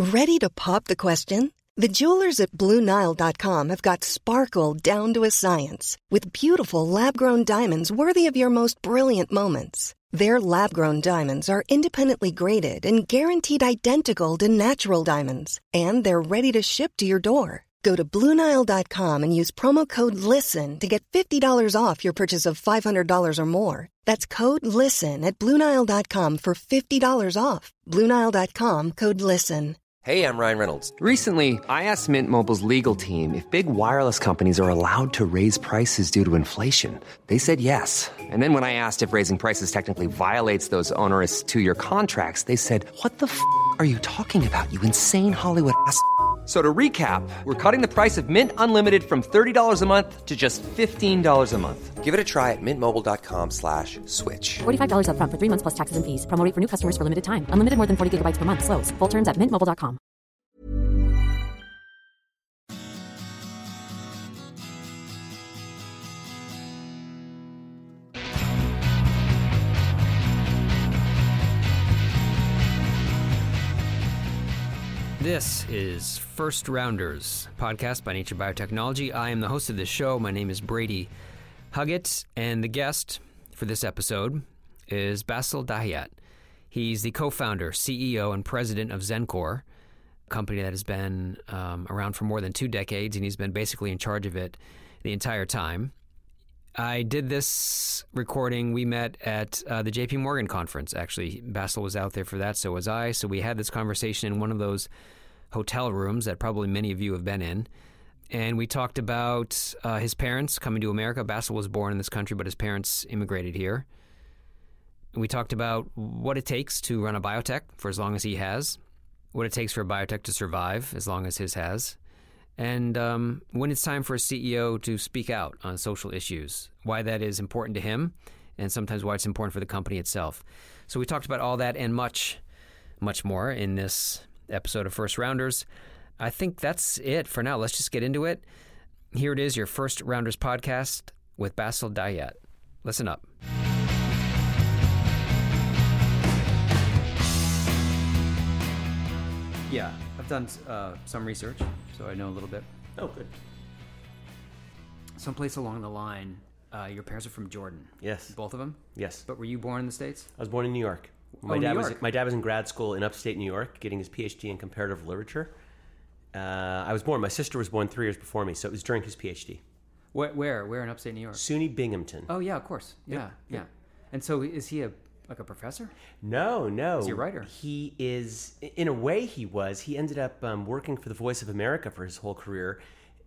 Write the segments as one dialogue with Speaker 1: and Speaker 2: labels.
Speaker 1: Ready to pop the question? The jewelers at BlueNile.com have got sparkle down to a science with beautiful lab-grown diamonds worthy of your most brilliant moments. Their lab-grown diamonds are independently graded and guaranteed identical to natural diamonds, and they're ready to ship to your door. Go to BlueNile.com and use promo code LISTEN to get $50 off your purchase of $500 or more. That's code LISTEN at BlueNile.com for $50 off. BlueNile.com, code LISTEN.
Speaker 2: Hey, I'm Ryan Reynolds. Recently, I asked Mint Mobile's legal team if big wireless companies are allowed to raise prices due to inflation. They said yes. And then when I asked if raising prices technically violates those onerous two-year contracts, they said, "What the f*** are you talking about, you insane Hollywood ass f- So to recap, we're cutting the price of Mint Unlimited from $30 a month to just $15 a month. Give it a try at mintmobile.com/switch.
Speaker 3: $45 up front for 3 months plus taxes and fees. Promo rate for new customers for limited time. Unlimited more than 40 gigabytes per month. Slows full terms at mintmobile.com.
Speaker 4: This is First Rounders, podcast by Nature Biotechnology. I am the host of this show. My name is Brady Huggett, and the guest for this episode is Bassil Dahiyat. He's the co-founder, CEO, and president of Xencor, a company that has been around for more than 2 decades, and he's been basically in charge of it the entire time. I did this recording. We met at the JP Morgan conference, actually. Bassil was out there for that, so was I. So we had this conversation in one of those hotel rooms that probably many of you have been in. And we talked about his parents coming to America. Bassil was born in this country, but his parents immigrated here. We talked about what it takes to run a biotech for as long as he has, what it takes for a biotech to survive as long as his has, and when it's time for a CEO to speak out on social issues, why that is important to him, and sometimes why it's important for the company itself. So we talked about all that and much, much more in this episode of First Rounders. I think that's it for now. Let's just get into it. Here it is, your First Rounders podcast with Bassil Dahiyat. Listen up. Yeah, I've done some research, so I know a little bit.
Speaker 5: Oh, good.
Speaker 4: Someplace along the line, your parents are from Jordan.
Speaker 5: Yes.
Speaker 4: Both of them?
Speaker 5: Yes.
Speaker 4: But were you born in the States?
Speaker 5: I was born in New York. My dad was in grad school in upstate New York, getting his PhD in comparative literature. I was born. My sister was born 3 years before me, so it was during his PhD.
Speaker 4: Where in upstate New York?
Speaker 5: SUNY Binghamton.
Speaker 4: Oh yeah, of course. Yeah. And so is he a professor?
Speaker 5: No.
Speaker 4: Is he a writer?
Speaker 5: He is, in a way he was. He ended up working for the Voice of America for his whole career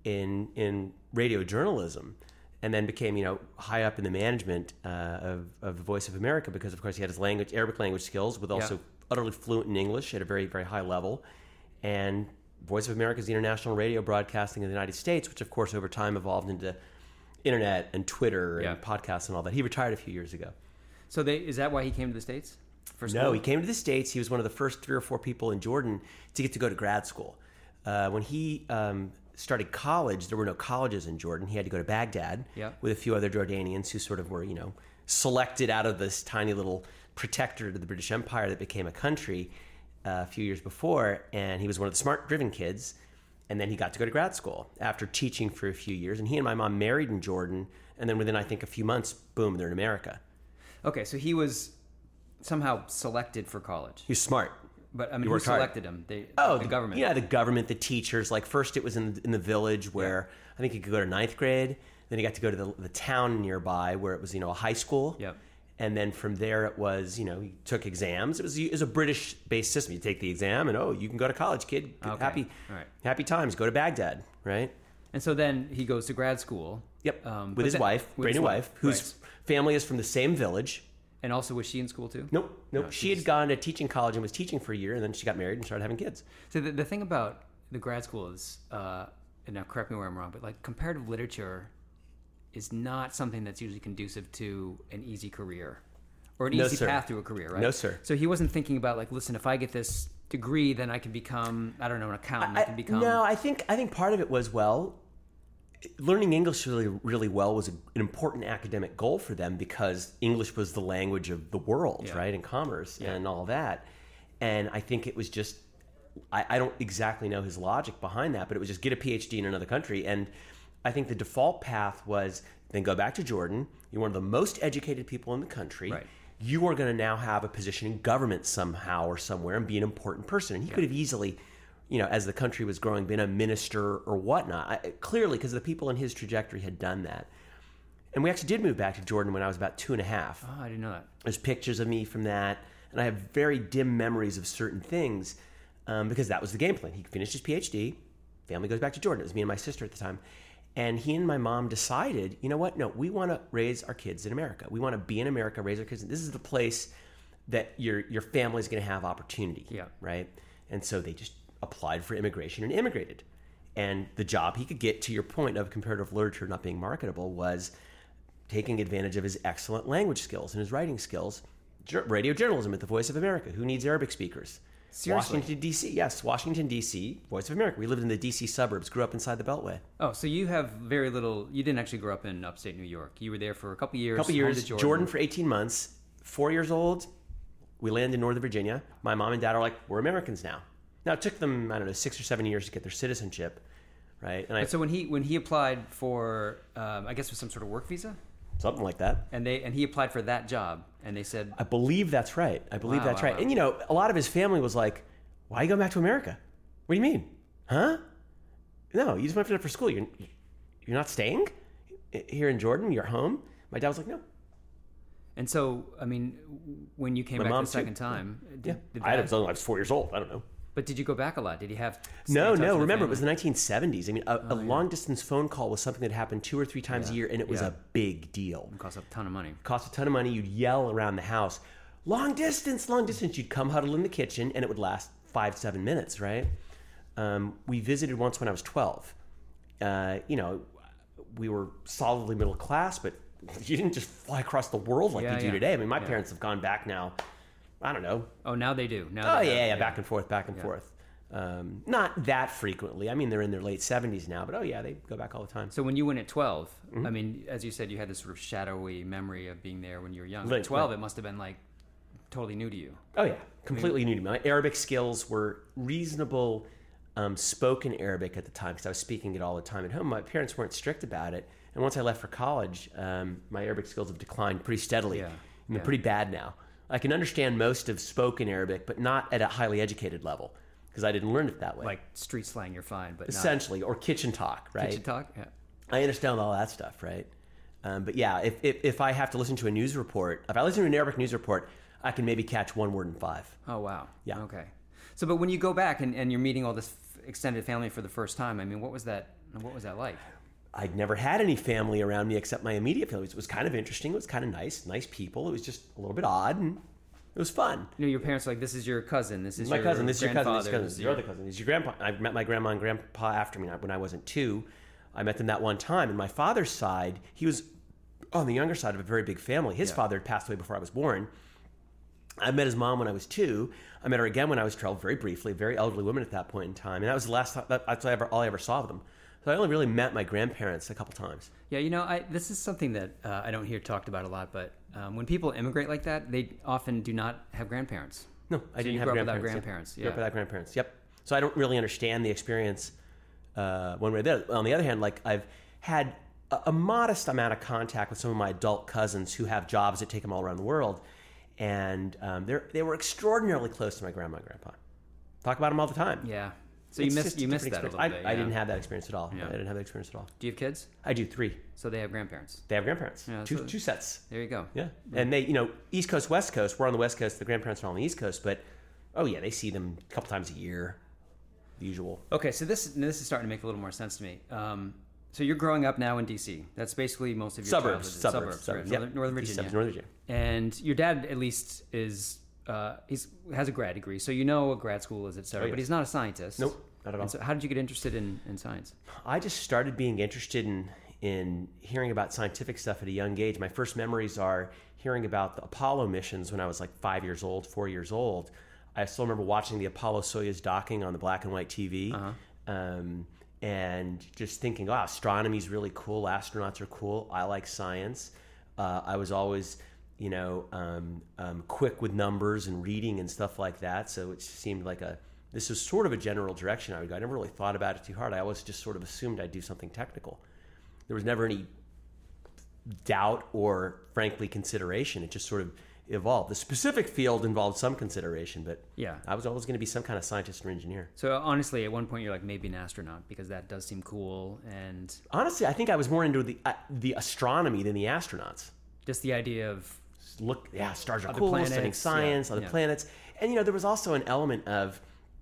Speaker 5: in radio journalism, and then became, high up in the management of the Voice of America because, of course, he had his Arabic language skills, with also utterly fluent in English at a very, very high level. And Voice of America is the international radio broadcasting in the United States, which, of course, over time evolved into internet and Twitter and podcasts and all that. He retired a few years ago.
Speaker 4: So is that why he came to the States?
Speaker 5: No, he came to the States. He was one of the first 3 or 4 people in Jordan to get to go to grad school. When he started college, there were no colleges in Jordan. He had to go to Baghdad with a few other Jordanians who sort of were, selected out of this tiny little protectorate of the British Empire that became a country a few years before. And he was one of the smart, driven kids. And then he got to go to grad school after teaching for a few years. And he and my mom married in Jordan. And then within, I think, a few months, boom, they're in America.
Speaker 4: Okay, so he was somehow selected for college.
Speaker 5: He was smart.
Speaker 4: But, who selected him? The government?
Speaker 5: Yeah, the government, the teachers. Like, first it was in the village where I think he could go to 9th grade. Then he got to go to the town nearby where it was, a high school.
Speaker 4: Yep.
Speaker 5: And then from there it was, he took exams. It was a British-based system. You take the exam and, you can go to college, kid.
Speaker 4: Okay.
Speaker 5: Happy times. Go to Baghdad, right?
Speaker 4: And so then he goes to grad school.
Speaker 5: Yep, with his wife, brand new wife, whose family is from the same village.
Speaker 4: And also, was she in school too?
Speaker 5: Nope. No, she had gone to teaching college and was teaching for a year, and then she got married and started having kids.
Speaker 4: So the thing about the grad school is, and now correct me where I'm wrong, but like comparative literature is not something that's usually conducive to an easy career or an easy path to a career, right?
Speaker 5: No, sir.
Speaker 4: So he wasn't thinking about like, listen, if I get this degree, then I can become, I don't know, an accountant.
Speaker 5: I think part of it was, learning English really well was an important academic goal for them because English was the language of the world, right, and commerce and all that. And I think it was just I don't exactly know his logic behind that, but it was just get a PhD in another country. And I think the default path was then go back to Jordan. You're one of the most educated people in the country.
Speaker 4: Right.
Speaker 5: You are going to now have a position in government somehow or somewhere and be an important person. And he could have easily, as the country was growing, been a minister or whatnot. Clearly, because the people in his trajectory had done that. And we actually did move back to Jordan when I was about 2.5.
Speaker 4: Oh, I didn't know that.
Speaker 5: There's pictures of me from that. And I have very dim memories of certain things because that was the game plan. He finished his PhD. Family goes back to Jordan. It was me and my sister at the time. And he and my mom decided, you know what? No, we want to raise our kids in America. We want to be in America, raise our kids. This is the place that your family's going to have opportunity, right? And so they just applied for immigration and immigrated. And the job he could get, to your point of comparative literature not being marketable, was taking advantage of his excellent language skills and his writing skills. Radio journalism at the Voice of America. Who needs Arabic speakers?
Speaker 4: Seriously?
Speaker 5: Washington, D.C. Yes, Washington, D.C., Voice of America. We lived in the D.C. suburbs, grew up inside the Beltway.
Speaker 4: Oh, so you have very little, you didn't actually grow up in upstate New York. You were there for a couple years.
Speaker 5: Jordan for 18 months. 4 years old, we landed in Northern Virginia. My mom and dad are like, we're Americans now. Now, it took them, 6 or 7 years to get their citizenship, right? And
Speaker 4: so when he applied for, I guess, for some sort of work visa?
Speaker 5: Something like that.
Speaker 4: And he applied for that job, and they said...
Speaker 5: I believe that's right. Wow.
Speaker 4: Wow.
Speaker 5: And, a lot of his family was like, why are you going back to America? What do you mean? Huh? No, you just went for school. You're not staying here in Jordan? You're home? My dad was like, no.
Speaker 4: And so, when you came back the second time...
Speaker 5: I was 4 years old. I don't know.
Speaker 4: But did you go back a lot? Did he have...
Speaker 5: No. Remember, it was the 1970s. A long-distance phone call was something that happened 2 or 3 times a year, and it was a big deal.
Speaker 4: It cost a ton of money. You'd
Speaker 5: yell around the house, long distance. You'd come huddle in the kitchen, and it would last 5-7 minutes, right? We visited once when I was 12. We were solidly middle class, but you didn't just fly across the world like you do today. My parents have gone back now. I don't know.
Speaker 4: Oh, now they do.
Speaker 5: Back and forth. Not that frequently. They're in their late 70s now, but they go back all the time.
Speaker 4: So when you went at 12, as you said, you had this sort of shadowy memory of being there when you were young.
Speaker 5: Right,
Speaker 4: at 12, It must have been like totally new to you.
Speaker 5: Oh, yeah. Completely new to me. My Arabic skills were reasonable spoken Arabic at the time because I was speaking it all the time at home. My parents weren't strict about it. And once I left for college, my Arabic skills have declined pretty steadily. They're pretty bad now. I can understand most of spoken Arabic, but not at a highly educated level because I didn't learn it that way.
Speaker 4: Like street slang, you're fine, but
Speaker 5: essentially, or kitchen talk, right?
Speaker 4: Kitchen talk, yeah.
Speaker 5: I understand all that stuff, right? But yeah, if I have to listen to a news report, if I listen to an Arabic news report, I can maybe catch 1 word in 5.
Speaker 4: Oh wow,
Speaker 5: yeah,
Speaker 4: okay. So, but when you go back and you're meeting all this extended family for the first time, what was that like?
Speaker 5: I'd never had any family around me except my immediate family. It was kind of interesting. It was kind of nice people. It was just a little bit odd, and it was fun.
Speaker 4: Your parents were like, this is your cousin. This is
Speaker 5: my
Speaker 4: your
Speaker 5: cousin. This is your cousin.
Speaker 4: This is
Speaker 5: your other cousin. This is your grandpa. I met my grandma and grandpa after me when I wasn't 2. I met them that one time. And my father's side, he was on the younger side of a very big family. His father had passed away before I was born. I met his mom when I was 2. I met her again when I was 12, very briefly, a very elderly woman at that point in time. And that was the last time, that's all I ever saw of them. So I only really met my grandparents a couple times.
Speaker 4: Yeah, this is something that I don't hear talked about a lot, but when people immigrate like that, they often do not have grandparents.
Speaker 5: No, I didn't have
Speaker 4: grandparents.
Speaker 5: Grew up without grandparents, yep. So I don't really understand the experience one way or the other. On the other hand, I've had a modest amount of contact with some of my adult cousins who have jobs that take them all around the world. And they were extraordinarily close to my grandma and grandpa. Talk about them all the time.
Speaker 4: Yeah. So you missed that a little bit.
Speaker 5: I didn't have that experience at all.
Speaker 4: Yeah.
Speaker 5: I didn't have that experience at all.
Speaker 4: Do you have kids?
Speaker 5: I do, 3.
Speaker 4: So they have grandparents.
Speaker 5: They have grandparents.
Speaker 4: Yeah,
Speaker 5: two sets.
Speaker 4: There you go.
Speaker 5: Yeah. And they, East Coast, West Coast. We're on the West Coast. The grandparents are on the East Coast. But, they see them a couple times a year. The usual.
Speaker 4: Okay, so this is starting to make a little more sense to me. So you're growing up now in D.C. That's basically most of your
Speaker 5: suburbs.
Speaker 4: Right?
Speaker 5: Yep.
Speaker 4: Northern Virginia.
Speaker 5: Northern Virginia.
Speaker 4: And your dad, at least, has a grad degree, so you know what grad school is, et cetera. But he's not a scientist.
Speaker 5: Nope, not at all.
Speaker 4: And so how did you get interested in science?
Speaker 5: I just started being interested in hearing about scientific stuff at a young age. My first memories are hearing about the Apollo missions when I was 5 years old, 4 years old. I still remember watching the Apollo-Soyuz docking on the black and white TV. And just thinking, astronomy's really cool. Astronauts are cool. I like science. I was always, quick with numbers and reading and stuff like that. So it seemed like a This was sort of a general direction I would go. I never really thought about it too hard. I always just sort of assumed I'd do something technical. There was never any doubt or, frankly, consideration. It just sort of evolved. The specific field involved some consideration, but I was always going to be some kind of scientist or engineer.
Speaker 4: So honestly, at one point you're like, maybe an astronaut, because that does seem cool. And
Speaker 5: honestly, I think I was more into the astronomy than the astronauts.
Speaker 4: Just the idea of
Speaker 5: stars are cool, studying science, other planets. And, there was also an element of,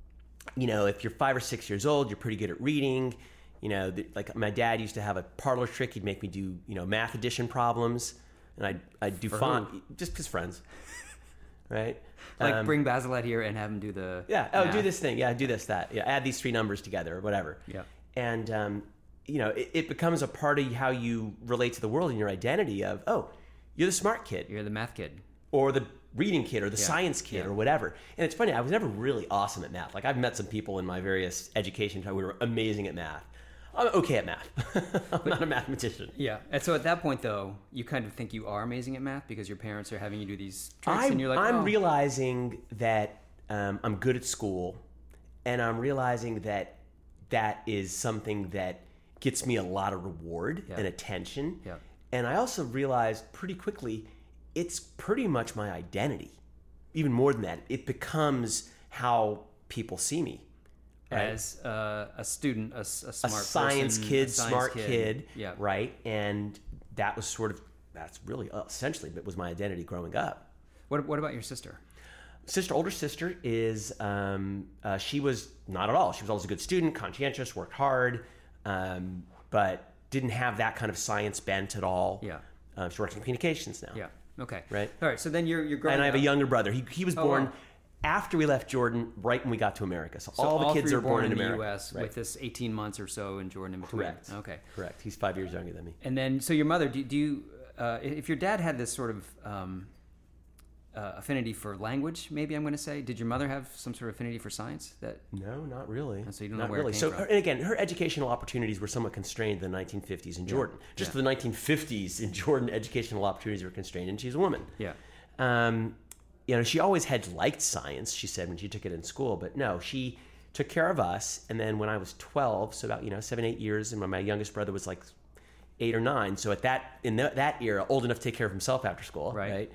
Speaker 5: if you're 5 or 6 years old, you're pretty good at reading. Like my dad used to have a parlor trick. He'd make me do, math addition problems. And I'd do just his friends. Right?
Speaker 4: Like bring Basil out here and have him do the math.
Speaker 5: Do this thing. Yeah, do this, that. Yeah, add these 3 numbers together or whatever.
Speaker 4: Yeah.
Speaker 5: And, it becomes a part of how you relate to the world and your identity of, you're the smart kid.
Speaker 4: You're the math kid.
Speaker 5: Or the reading kid or the science kid or whatever. And it's funny, I was never really awesome at math. Like I've met some people in my various education time who were amazing at math. I'm okay at math. I'm not a mathematician.
Speaker 4: Yeah. And so at that point, though, you kind of think you are amazing at math because your parents are having you do these tricks and you're like,
Speaker 5: I'm realizing that I'm good at school, and I'm realizing that that is something that gets me a lot of reward and attention.
Speaker 4: Yeah.
Speaker 5: And I also realized pretty quickly it's pretty much my identity. Even more than that, it becomes how people see me. Right?
Speaker 4: As a student, a smart
Speaker 5: science
Speaker 4: person,
Speaker 5: kid, smart kid,
Speaker 4: yeah,
Speaker 5: right? And that was that's really essentially was my identity growing up.
Speaker 4: What about your sister?
Speaker 5: Older sister is, she was not at all. She was always a good student, conscientious, worked hard, but didn't have that kind of science bent at all.
Speaker 4: Yeah.
Speaker 5: She works in communications now.
Speaker 4: Yeah. Okay.
Speaker 5: Right.
Speaker 4: All right. So then you're growing up.
Speaker 5: And I have a younger brother. He was born after we left Jordan, right when we got to America. So all the kids are born in America.
Speaker 4: The U.S. With this 18 months or so in Jordan in between.
Speaker 5: Correct.
Speaker 4: Okay.
Speaker 5: Correct. He's 5 years younger than me.
Speaker 4: And then, so your mother, do you, if your dad had this sort of affinity for language, maybe I'm going to say, did your mother have some sort of affinity for science?
Speaker 5: No, not really.
Speaker 4: So you don't know where it came from.
Speaker 5: And again, her educational opportunities were somewhat constrained in the 1950s in Jordan. Just the 1950s in Jordan, educational opportunities were constrained, and she's a woman.
Speaker 4: Yeah.
Speaker 5: She always had liked science, she said, when she took it in school, but no, she took care of us. And then when I was 12, so about 7, 8 years, and when my youngest brother was like 8 or 9, so at that era, old enough to take care of himself after school, right?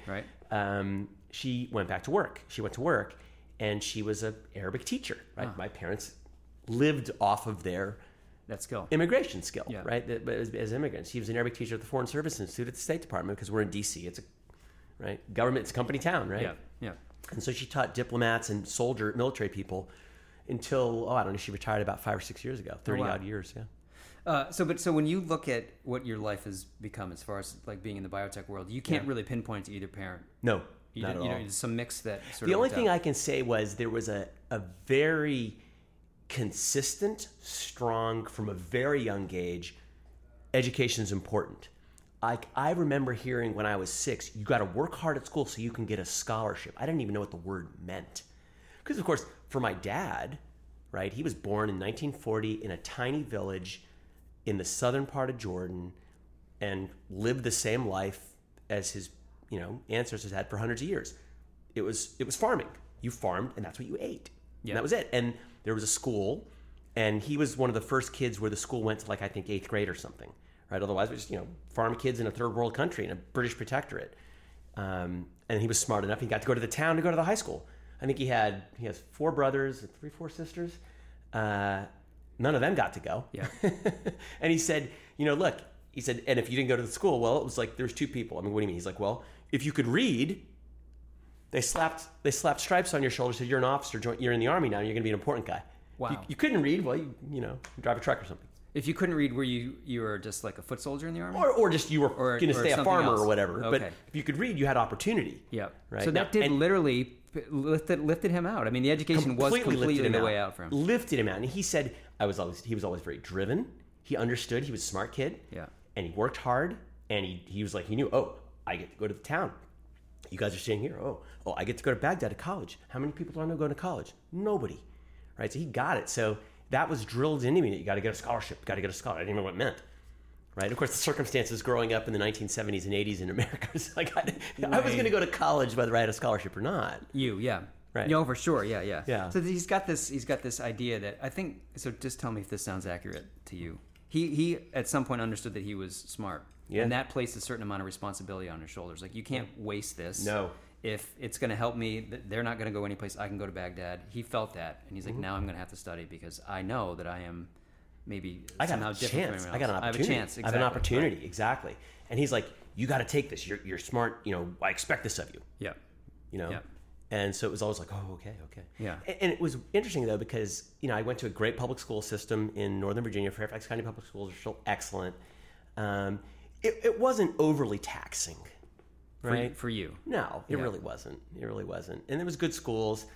Speaker 5: She went back to work. She went to work, and she was an Arabic teacher, right? My parents lived off of their immigration skill, right? As immigrants, she was an Arabic teacher at the Foreign Service Institute at the State Department because we're in D.C. It's a government, it's a company town, right?
Speaker 4: Yeah.
Speaker 5: And so she taught diplomats and military people until I don't know, she retired about 5 or 6 years ago, 30 odd years,
Speaker 4: So when you look at what your life has become as far as like being in the biotech world, you can't really pinpoint to either parent.
Speaker 5: No, not at all.
Speaker 4: There's some mix that sort of.
Speaker 5: The only thing I can say was there was a very consistent, strong, from a very young age, education is important. I remember hearing when I was 6, you got to work hard at school so you can get a scholarship. I didn't even know what the word meant. Because, of course, for my dad, right, he was born in 1940 in a tiny village in the southern part of Jordan and lived the same life as his, ancestors had for hundreds of years. It was farming. You farmed, and that's what you ate. Yeah. And that was it. And there was a school, and he was one of the first kids where the school went to, I think, 8th grade or something. Right. Otherwise, we just farm kids in a third world country in a British protectorate. And he was smart enough. He got to go to the town to go to the high school. I think he has 4 brothers, 4 sisters. None of them got to go. Yeah. And he said, look. He said, and if you didn't go to the school, well, it was like there's 2 people. I mean, what do you mean? He's like, well, if you could read, they slapped stripes on your shoulder. Said you're an officer. You're in the army now. And you're going to be an important guy.
Speaker 4: Wow.
Speaker 5: You couldn't read. Well, you drive a truck or something.
Speaker 4: If you couldn't read, were you were just like a foot soldier in the army,
Speaker 5: or just you were going to stay a farmer else. Or whatever?
Speaker 4: Okay.
Speaker 5: But if you could read, you had opportunity.
Speaker 4: Yeah.
Speaker 5: Right.
Speaker 4: So that literally lifted him out. I mean, the education was completely the way out for him.
Speaker 5: Lifted him out, and he said, he was always very driven. He understood. He was a smart kid.
Speaker 4: Yeah.
Speaker 5: And he worked hard, and he was like, he knew. Oh, I get to go to the town. You guys are staying here. Oh, I get to go to Baghdad to college. How many people do I know going to college? Nobody. Right. So he got it. So. That was drilled into me that you got to get a scholarship. I didn't even know what it meant. Right? Of course, the circumstances growing up in the 1970s and 80s in America was like, I was going to go to college whether I had a scholarship or not.
Speaker 4: Yeah.
Speaker 5: Right.
Speaker 4: No, for sure. Yeah.
Speaker 5: Yeah.
Speaker 4: So he's got this idea that I think. So just tell me if this sounds accurate to you. He at some point understood that he was smart.
Speaker 5: Yeah.
Speaker 4: And that placed a certain amount of responsibility on his shoulders. Like, you can't waste this.
Speaker 5: No.
Speaker 4: If it's going to help me, they're not going to go anyplace. I can go to Baghdad. He felt that, and he's like, now I'm going to have to study because I know that I am maybe somehow different from everyone else.
Speaker 5: I got an opportunity.
Speaker 4: I have a chance. Exactly.
Speaker 5: I have an opportunity.
Speaker 4: Right.
Speaker 5: Exactly. And he's like, you got to take this. You're smart. I expect this of you.
Speaker 4: Yeah.
Speaker 5: Yeah. And so it was always like, oh, okay.
Speaker 4: Yeah.
Speaker 5: And it was interesting, though, because, I went to a great public school system in Northern Virginia. Fairfax County public schools are still excellent. It wasn't overly taxing, right?
Speaker 4: For you.
Speaker 5: No, it really wasn't. And there was good schools.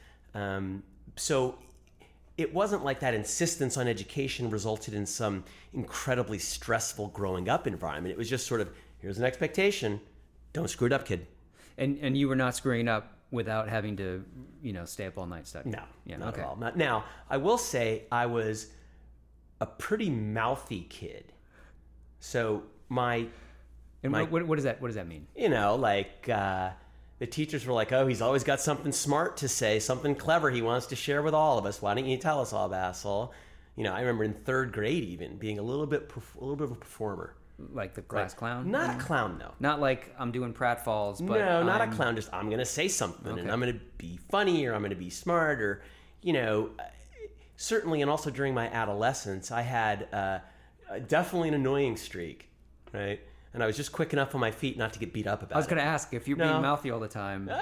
Speaker 5: So it wasn't like that insistence on education resulted in some incredibly stressful growing up environment. It was just sort of, here's an expectation. Don't screw it up, kid.
Speaker 4: And you were not screwing up without having to, stay up all night studying?
Speaker 5: No, not at all. Now, I will say I was a pretty mouthy kid. So what does that mean? The teachers were like, oh, he's always got something smart to say, something clever he wants to share with all of us. Why don't you tell us all, Basil? I remember in third grade even being a little bit of a performer.
Speaker 4: Like the class clown?
Speaker 5: Not a clown, no.
Speaker 4: Not like I'm doing pratfalls, but
Speaker 5: no, not a clown. Just I'm going to say something, and I'm going to be funny, or I'm going to be smart, or certainly. And also during my adolescence, I had definitely an annoying streak, right? And I was just quick enough on my feet not to get beat up about it.
Speaker 4: I was going to ask if you're being mouthy all the time.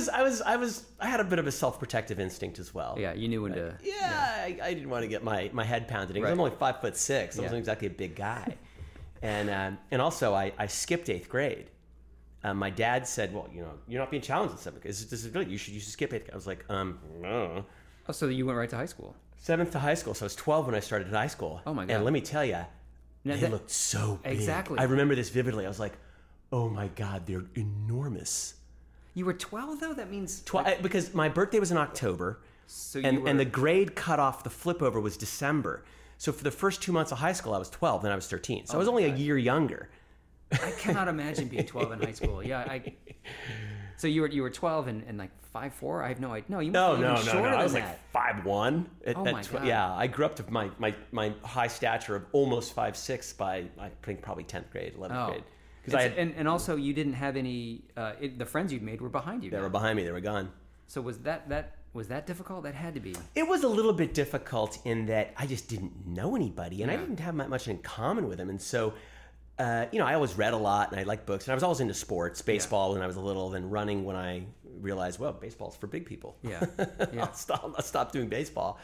Speaker 5: I had a bit of a self-protective instinct as well.
Speaker 4: Yeah, you knew when to.
Speaker 5: Yeah, I didn't want to get my head pounded in. 'Cause I'm only 5'6". I wasn't exactly a big guy. And also, I skipped 8th grade. My dad said, well, you're not being challenged in 7th grade. This is good. You should skip 8th grade. I was like, no.
Speaker 4: Oh, so you went right to high school?
Speaker 5: 7th to high school. So I was 12 when I started at high school.
Speaker 4: Oh, my God.
Speaker 5: And let me tell you, they looked so big.
Speaker 4: Exactly.
Speaker 5: I remember this vividly. I was like, oh, my God, they're enormous.
Speaker 4: You were 12, though? That means...
Speaker 5: Because my birthday was in October,
Speaker 4: so
Speaker 5: and the grade cutoff, the flip over, was December. So for the first 2 months of high school, I was 12, then I was 13. So I was only a year younger.
Speaker 4: I cannot imagine being 12 in high school. Yeah, So you were 12 and like 5'4"? I have no idea. No, you must be even shorter than
Speaker 5: I was
Speaker 4: that.
Speaker 5: like 5'1".
Speaker 4: Oh my God.
Speaker 5: Yeah, I grew up to my high stature of almost 5'6" by I think probably 10th grade, 11th grade.
Speaker 4: And also you didn't have any. The friends you'd made were behind you.
Speaker 5: They were behind me. They were gone.
Speaker 4: So was that difficult? That had to be.
Speaker 5: It was a little bit difficult in that I just didn't know anybody, and I didn't have that much in common with them, and so. I always read a lot, and I liked books, and I was always into sports, baseball when I was little, then running when I realized, well, baseball's for big people.
Speaker 4: Yeah.
Speaker 5: I'll stop doing baseball.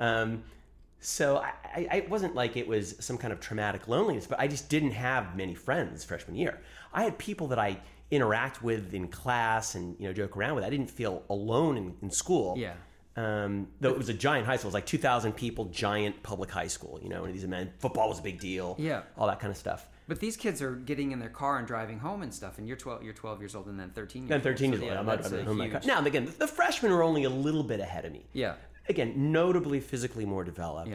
Speaker 5: So I wasn't like it was some kind of traumatic loneliness, but I just didn't have many friends freshman year. I had people that I interact with in class and joke around with. I didn't feel alone in school.
Speaker 4: Yeah.
Speaker 5: Though it was a giant high school. It was like 2,000 people, giant public high school. One of these events. Football was a big deal.
Speaker 4: Yeah.
Speaker 5: All that kind of stuff.
Speaker 4: But these kids are getting in their car and driving home and stuff, and you're 12 years old, and then 13 years old.
Speaker 5: Then 13 years old. I'm not driving home in my car. Now, again, the freshmen were only a little bit ahead of me.
Speaker 4: Yeah.
Speaker 5: Again, notably physically more developed.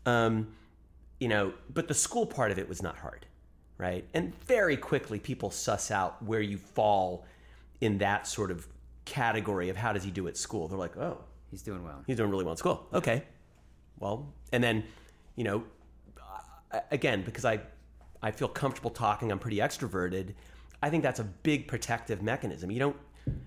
Speaker 4: Yeah.
Speaker 5: But the school part of it was not hard, right? And very quickly, people suss out where you fall in that sort of category of how does he do at school. They're like, oh.
Speaker 4: He's doing well.
Speaker 5: He's doing really well in school. Okay. Well, and then, again, because I feel comfortable talking, I'm pretty extroverted. I think that's a big protective mechanism. You don't,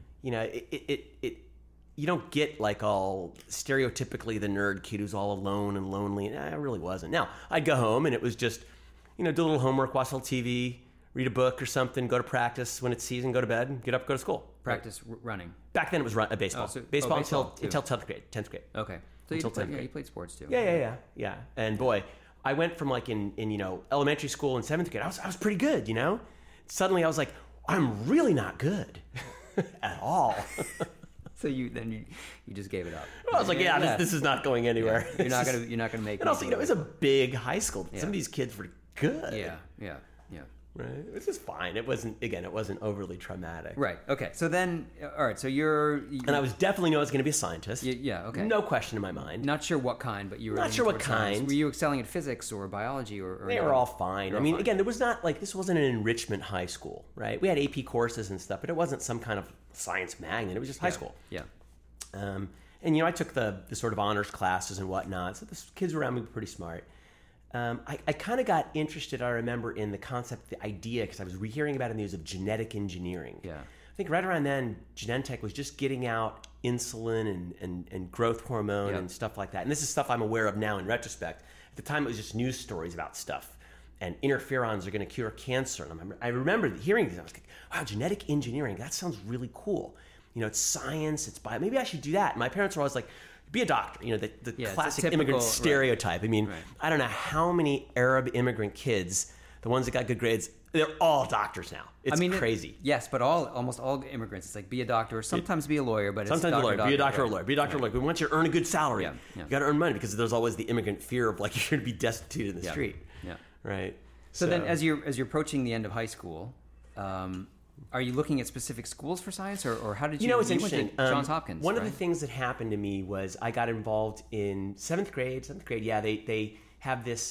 Speaker 5: you don't get like all stereotypically the nerd kid who's all alone and lonely. I really wasn't. Now, I'd go home and it was just, do a little homework, watch a little TV, read a book or something, go to practice when it's season, go to bed, get up, go to school.
Speaker 4: Practice running.
Speaker 5: Back then it was baseball. Baseball until 10th grade.
Speaker 4: Okay. So you played sports too.
Speaker 5: Yeah. And boy, I went from like in elementary school in 7th grade. I was pretty good, Suddenly I was like, I'm really not good at all.
Speaker 4: So you just gave it up.
Speaker 5: I was like, this is not going anywhere.
Speaker 4: Yeah. You're not gonna make it.
Speaker 5: And also, it's a big high school. Yeah. Some of these kids were good.
Speaker 4: Yeah.
Speaker 5: Right. It was just fine. It wasn't overly traumatic.
Speaker 4: Right. Okay. So then, all right. So and
Speaker 5: I was definitely knew I was going to be a scientist.
Speaker 4: Yeah. Okay.
Speaker 5: No question in my mind.
Speaker 4: Not sure what kind, but you were
Speaker 5: not sure what kind.
Speaker 4: Science. Were you excelling at physics or biology or?
Speaker 5: They were all fine. I mean, again, there was not like this wasn't an enrichment high school, right? We had AP courses and stuff, but it wasn't some kind of science magnet. It was just high school.
Speaker 4: Yeah.
Speaker 5: And, I took the sort of honors classes and whatnot. So the kids around me were pretty smart. I kind of got interested, I remember, in the concept, the idea, because I was hearing about it in the news of genetic engineering.
Speaker 4: Yeah.
Speaker 5: I think right around then, Genentech was just getting out insulin and growth hormone and stuff like that. And this is stuff I'm aware of now in retrospect. At the time, it was just news stories about stuff. And interferons are going to cure cancer. And I remember hearing these. I was like, wow, genetic engineering, that sounds really cool. It's science, it's bio. Maybe I should do that. And my parents were always like, be a doctor. The classic
Speaker 4: typical,
Speaker 5: immigrant stereotype.
Speaker 4: Right.
Speaker 5: I mean, I don't know how many Arab immigrant kids, the ones that got good grades, they're all doctors now. It's crazy.
Speaker 4: Yes, but almost all immigrants, it's like be a doctor, sometimes be a lawyer, but
Speaker 5: sometimes
Speaker 4: it's
Speaker 5: a lawyer. Be a doctor or a lawyer. Be a doctor or a
Speaker 4: right.
Speaker 5: lawyer. We want you to earn a good salary.
Speaker 4: Yeah.
Speaker 5: You got to earn money because there's always the immigrant fear of like you're going to be destitute in the street.
Speaker 4: Yeah.
Speaker 5: Right.
Speaker 4: So then, as you're approaching the end of high school, are you looking at specific schools for science, or how did you?
Speaker 5: It's interesting.
Speaker 4: Johns Hopkins.
Speaker 5: One of the things that happened to me was I got involved in seventh grade. Yeah, they have this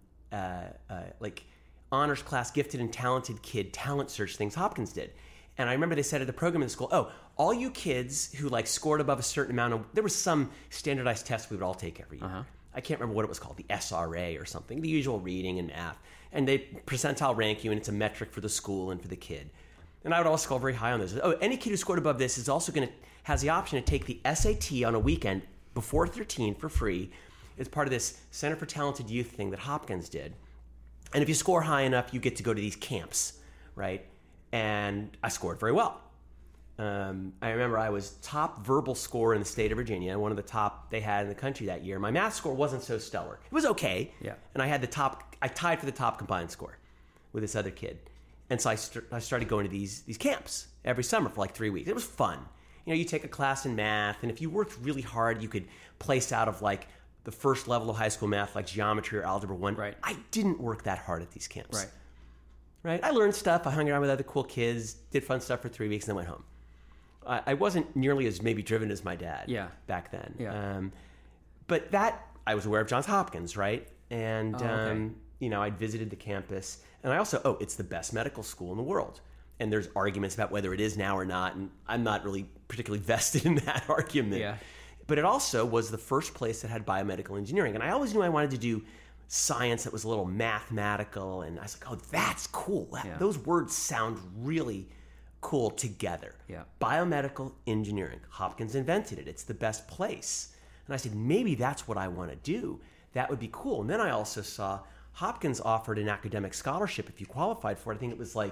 Speaker 5: like honors class, gifted and talented kid talent search things Hopkins did. And I remember they said at the program in the school, all you kids who like scored above a certain amount of, there was some standardized test we would all take every year. I can't remember what it was called, the SRA or something, the usual reading and math. And they percentile rank you, and it's a metric for the school and for the kid. And I would always score very high on those. Any kid who scored above this is also has the option to take the SAT on a weekend before 13 for free. It's part of this Center for Talented Youth thing that Hopkins did. And if you score high enough, you get to go to these camps, right? And I scored very well. I remember I was top verbal scorer in the state of Virginia, one of the top they had in the country that year. My math score wasn't so stellar. It was okay. Yeah. And I tied for the top combined score with this other kid. And so I started going to these camps every summer for like 3 weeks. It was fun. You take a class in math, and if you worked really hard, you could place out of like the first level of high school math, like geometry or algebra 1.
Speaker 4: Right.
Speaker 5: I didn't work that hard at these camps.
Speaker 4: Right.
Speaker 5: I learned stuff. I hung around with other cool kids, did fun stuff for 3 weeks, and then went home. I wasn't nearly as maybe driven as my dad back then.
Speaker 4: Yeah.
Speaker 5: But that, I was aware of Johns Hopkins, right? And, I'd visited the campus. And I also, it's the best medical school in the world. And there's arguments about whether it is now or not. And I'm not really particularly vested in that argument.
Speaker 4: Yeah.
Speaker 5: But it also was the first place that had biomedical engineering. And I always knew I wanted to do science that was a little mathematical. And I was like, that's cool. Those words sound really cool together.
Speaker 4: Yeah.
Speaker 5: Biomedical engineering. Hopkins invented it. It's the best place. And I said, maybe that's what I want to do. That would be cool. And then I also saw Hopkins offered an academic scholarship if you qualified for it. I think it was like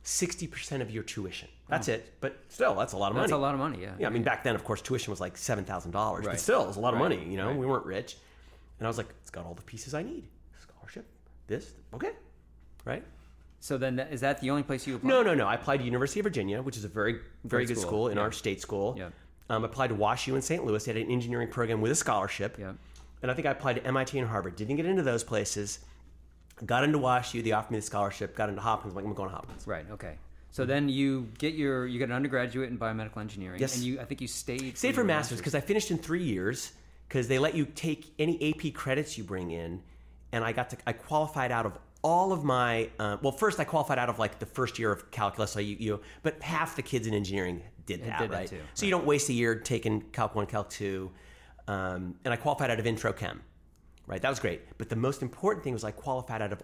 Speaker 5: 60% of your tuition. That's it. But still, that's a lot of money.
Speaker 4: That's a lot of money, yeah.
Speaker 5: Yeah, I mean, back then, of course, tuition was like $7,000. But still, it was a lot of money,
Speaker 4: Right.
Speaker 5: We weren't rich. And I was like, it's got all the pieces I need. Scholarship, this, okay, right?
Speaker 4: So then, is that the only place you applied?
Speaker 5: No. I applied to University of Virginia, which is a very, very good school in our state school.
Speaker 4: Yeah.
Speaker 5: I applied to WashU in St. Louis. They had an engineering program with a scholarship.
Speaker 4: Yeah.
Speaker 5: And I think I applied to MIT and Harvard. Didn't get into those places. Got into WashU. They offered me the scholarship. Got into Hopkins. I'm like, I'm going to Hopkins.
Speaker 4: Right. Okay. So then you get an undergraduate in biomedical engineering.
Speaker 5: Yes.
Speaker 4: And I think you stayed
Speaker 5: for master's because I finished in 3 years because they let you take any AP credits you bring in. And I qualified out of all of my, first I qualified out of like the first year of calculus, but half the kids in engineering did that, right?
Speaker 4: Too,
Speaker 5: so you don't waste a year taking Calc 1, Calc 2. And I qualified out of Intro Chem, right? That was great. But the most important thing was I qualified out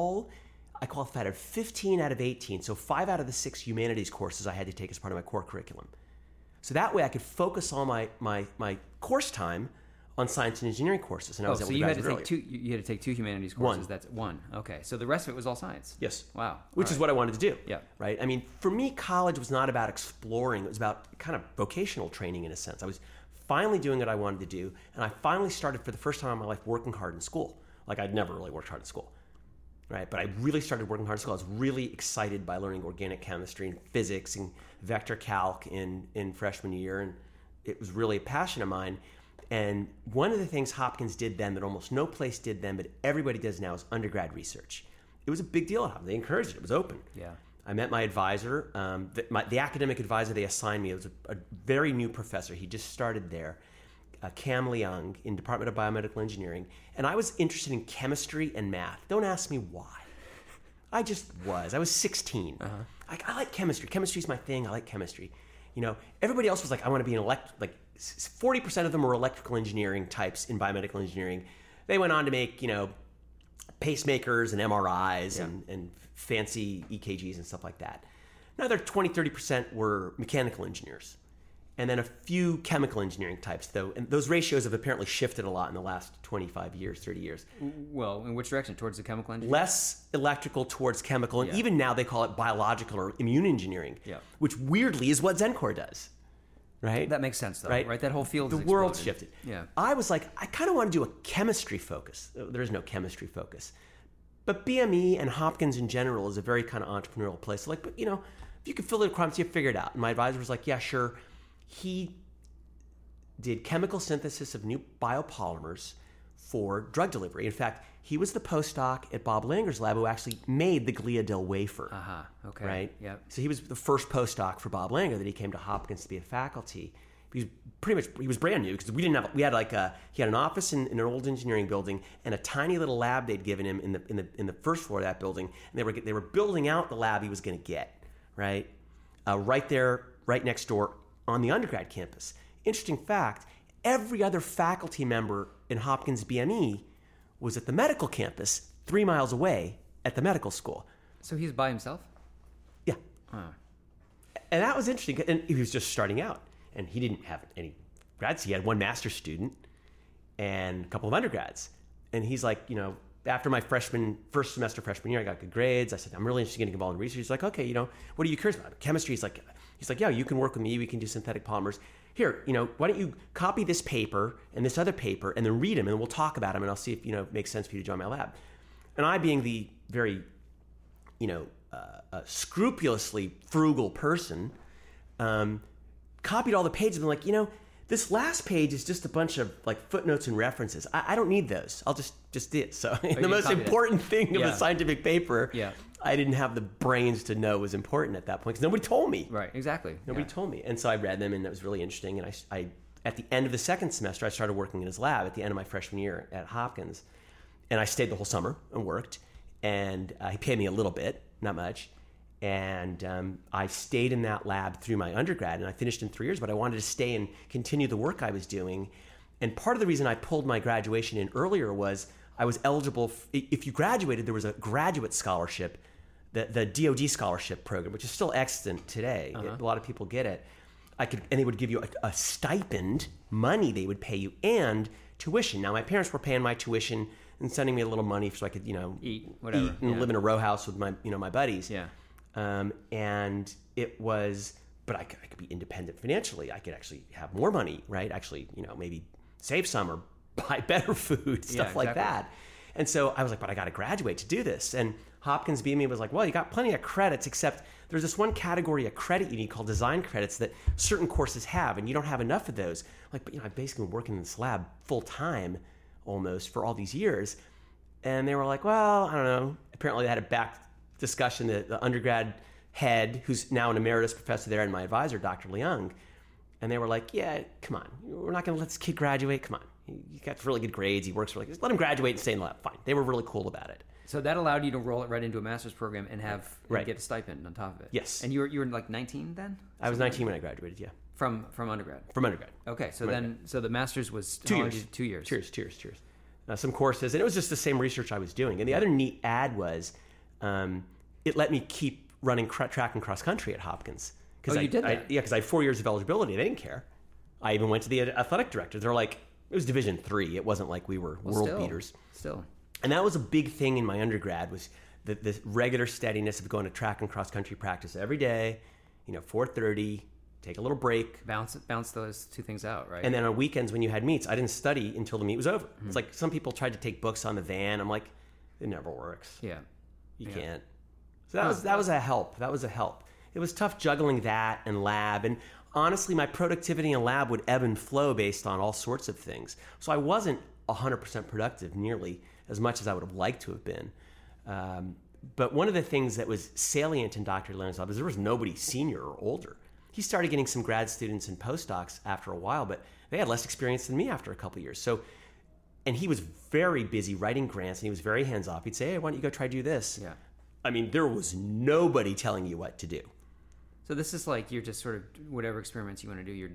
Speaker 5: of 15 out of 18. So 5 out of the 6 humanities courses I had to take as part of my core curriculum. So that way I could focus all my course time on science and engineering courses. And I was able to
Speaker 4: you had to
Speaker 5: graduate
Speaker 4: take
Speaker 5: earlier.
Speaker 4: you had to take 2 humanities courses.
Speaker 5: One.
Speaker 4: That's 1. Okay. So the rest of it was all science.
Speaker 5: Yes.
Speaker 4: Wow.
Speaker 5: Which is what I wanted to do.
Speaker 4: Yeah.
Speaker 5: Right? I mean, for me, college was not about exploring. It was about kind of vocational training in a sense. I was finally doing what I wanted to do, and I finally started for the first time in my life working hard in school. Like I'd never really worked hard in school. Right? But I really started working hard in school. I was really excited by learning organic chemistry and physics and vector calc in freshman year, and it was really a passion of mine. And one of the things Hopkins did then that almost no place did then, but everybody does now, is undergrad research. It was a big deal at Hopkins. They encouraged it. It was open.
Speaker 4: Yeah.
Speaker 5: I met my advisor, the academic advisor they assigned me. It was a very new professor. He just started there, Cam Leung, in Department of Biomedical Engineering. And I was interested in chemistry and math. Don't ask me why. I just was. I was 16. I like chemistry. Chemistry's my thing. I like chemistry. Everybody else was like, I want to be an 40% of them were electrical engineering types in biomedical engineering. They went on to make, pacemakers and MRIs and fancy EKGs and stuff like that. Another 20-30% were mechanical engineers. And then a few chemical engineering types, though. And those ratios have apparently shifted a lot in the last 25 years, 30 years.
Speaker 4: Well, in which direction? Towards the chemical engineering?
Speaker 5: Less electrical towards chemical. And even now they call it biological or immune engineering, which weirdly is what Zencor does. Right?
Speaker 4: That makes sense, though. Right? That whole field
Speaker 5: The world shifted.
Speaker 4: Yeah.
Speaker 5: I was like, I kind of want to do a chemistry focus. There is no chemistry focus. But BME and Hopkins in general is a very kind of entrepreneurial place. So but if you could fill the requirements, you figure it out. And my advisor was like, yeah, sure. He did chemical synthesis of new biopolymers for drug delivery. In fact, he was the postdoc at Bob Langer's lab who actually made the Gliadel wafer.
Speaker 4: Okay.
Speaker 5: Right?
Speaker 4: Yep.
Speaker 5: So he was the first postdoc for Bob Langer that he came to Hopkins to be a faculty. He was brand new because he had an office in an old engineering building and a tiny little lab they'd given him in the first floor of that building. And they were building out the lab he was going to get, right? Right there, right next door on the undergrad campus. Interesting fact, every other faculty member in Hopkins BME was at the medical campus 3 miles away at the medical school.
Speaker 4: So he's by himself?
Speaker 5: Yeah. And that was interesting. And he was just starting out. And he didn't have any grads. He had one master's student and a couple of undergrads. And he's like, after my first semester freshman year, I got good grades. I said, I'm really interested in getting involved in research. He's like, okay, what are you curious about? Chemistry. He's like, yeah, you can work with me. We can do synthetic polymers. Here, why don't you copy this paper and this other paper and then read them and we'll talk about them and I'll see if, it makes sense for you to join my lab. And I, being the very, scrupulously frugal person, copied all the pages and I'm like, this last page is just a bunch of footnotes and references. I don't need those. I'll just do it. So the most important thing of a scientific paper, I didn't have the brains to know was important at that point because nobody told me.
Speaker 4: Right, exactly.
Speaker 5: Nobody told me. And so I read them and it was really interesting. And I at the end of the second semester, I started working in his lab at the end of my freshman year at Hopkins. And I stayed the whole summer and worked. And he paid me a little bit, not much. And I stayed in that lab through my undergrad, and I finished in 3 years, but I wanted to stay and continue the work I was doing. And part of the reason I pulled my graduation in earlier was I was eligible, if you graduated, there was a graduate scholarship, the DoD scholarship program, which is still extant today. A lot of people get it. And they would give you a stipend, money they would pay you, and tuition. Now, my parents were paying my tuition and sending me a little money so I could,
Speaker 4: eat and
Speaker 5: live in a row house with my buddies.
Speaker 4: Yeah.
Speaker 5: And it was, but I could be independent financially. I could actually have more money, right? Actually, maybe save some or buy better food, stuff like that. And so I was like, but I got to graduate to do this. And Hopkins BME was like, well, you got plenty of credits, except there's this one category of credit you need called design credits that certain courses have, and you don't have enough of those. But I've basically been working in this lab full time almost for all these years. And they were like, well, I don't know. Apparently they had a back discussion, the undergrad head, who's now an emeritus professor there, and my advisor, Dr. Leung, and they were like, yeah, come on, we're not going to let this kid graduate. Come on, he got really good grades, he works really good. Just let him graduate and stay in the lab. Fine. They were really cool about it.
Speaker 4: So that allowed you to roll it right into a master's program and get a stipend on top of it.
Speaker 5: Yes.
Speaker 4: And you were like 19 then?
Speaker 5: I was 19 when I graduated. Yeah.
Speaker 4: From undergrad.
Speaker 5: From undergrad.
Speaker 4: Okay, so so the master's was
Speaker 5: 2 years.
Speaker 4: 2 years.
Speaker 5: Cheers. Some courses, and it was just the same research I was doing. And the other neat add was, it let me keep running track and cross country at Hopkins.
Speaker 4: You did that?
Speaker 5: Yeah, because I had 4 years of eligibility. They didn't care. I even went to the athletic director. They're like, it was Division III. It wasn't like we were world beaters.
Speaker 4: Still.
Speaker 5: And that was a big thing in my undergrad, was the regular steadiness of going to track and cross country practice every day, 4:30, take a little break.
Speaker 4: Bounce those two things out, right?
Speaker 5: And then on weekends when you had meets, I didn't study until the meet was over. It's like some people tried to take books on the van. I'm like, it never works.
Speaker 4: Yeah.
Speaker 5: You can't. So that was a help. That was a help. It was tough juggling that and lab. And honestly, my productivity in lab would ebb and flow based on all sorts of things. So I wasn't 100% productive nearly as much as I would have liked to have been. But one of the things that was salient in Dr. Leung's lab is there was nobody senior or older. He started getting some grad students and postdocs after a while, but they had less experience than me after a couple of years. So, and he was very busy writing grants, and he was very hands-off. He'd say, hey, why don't you go try to do this?
Speaker 4: Yeah.
Speaker 5: I mean, there was nobody telling you what to do.
Speaker 4: So this is like you're just sort of whatever experiments you want to do, you're doing.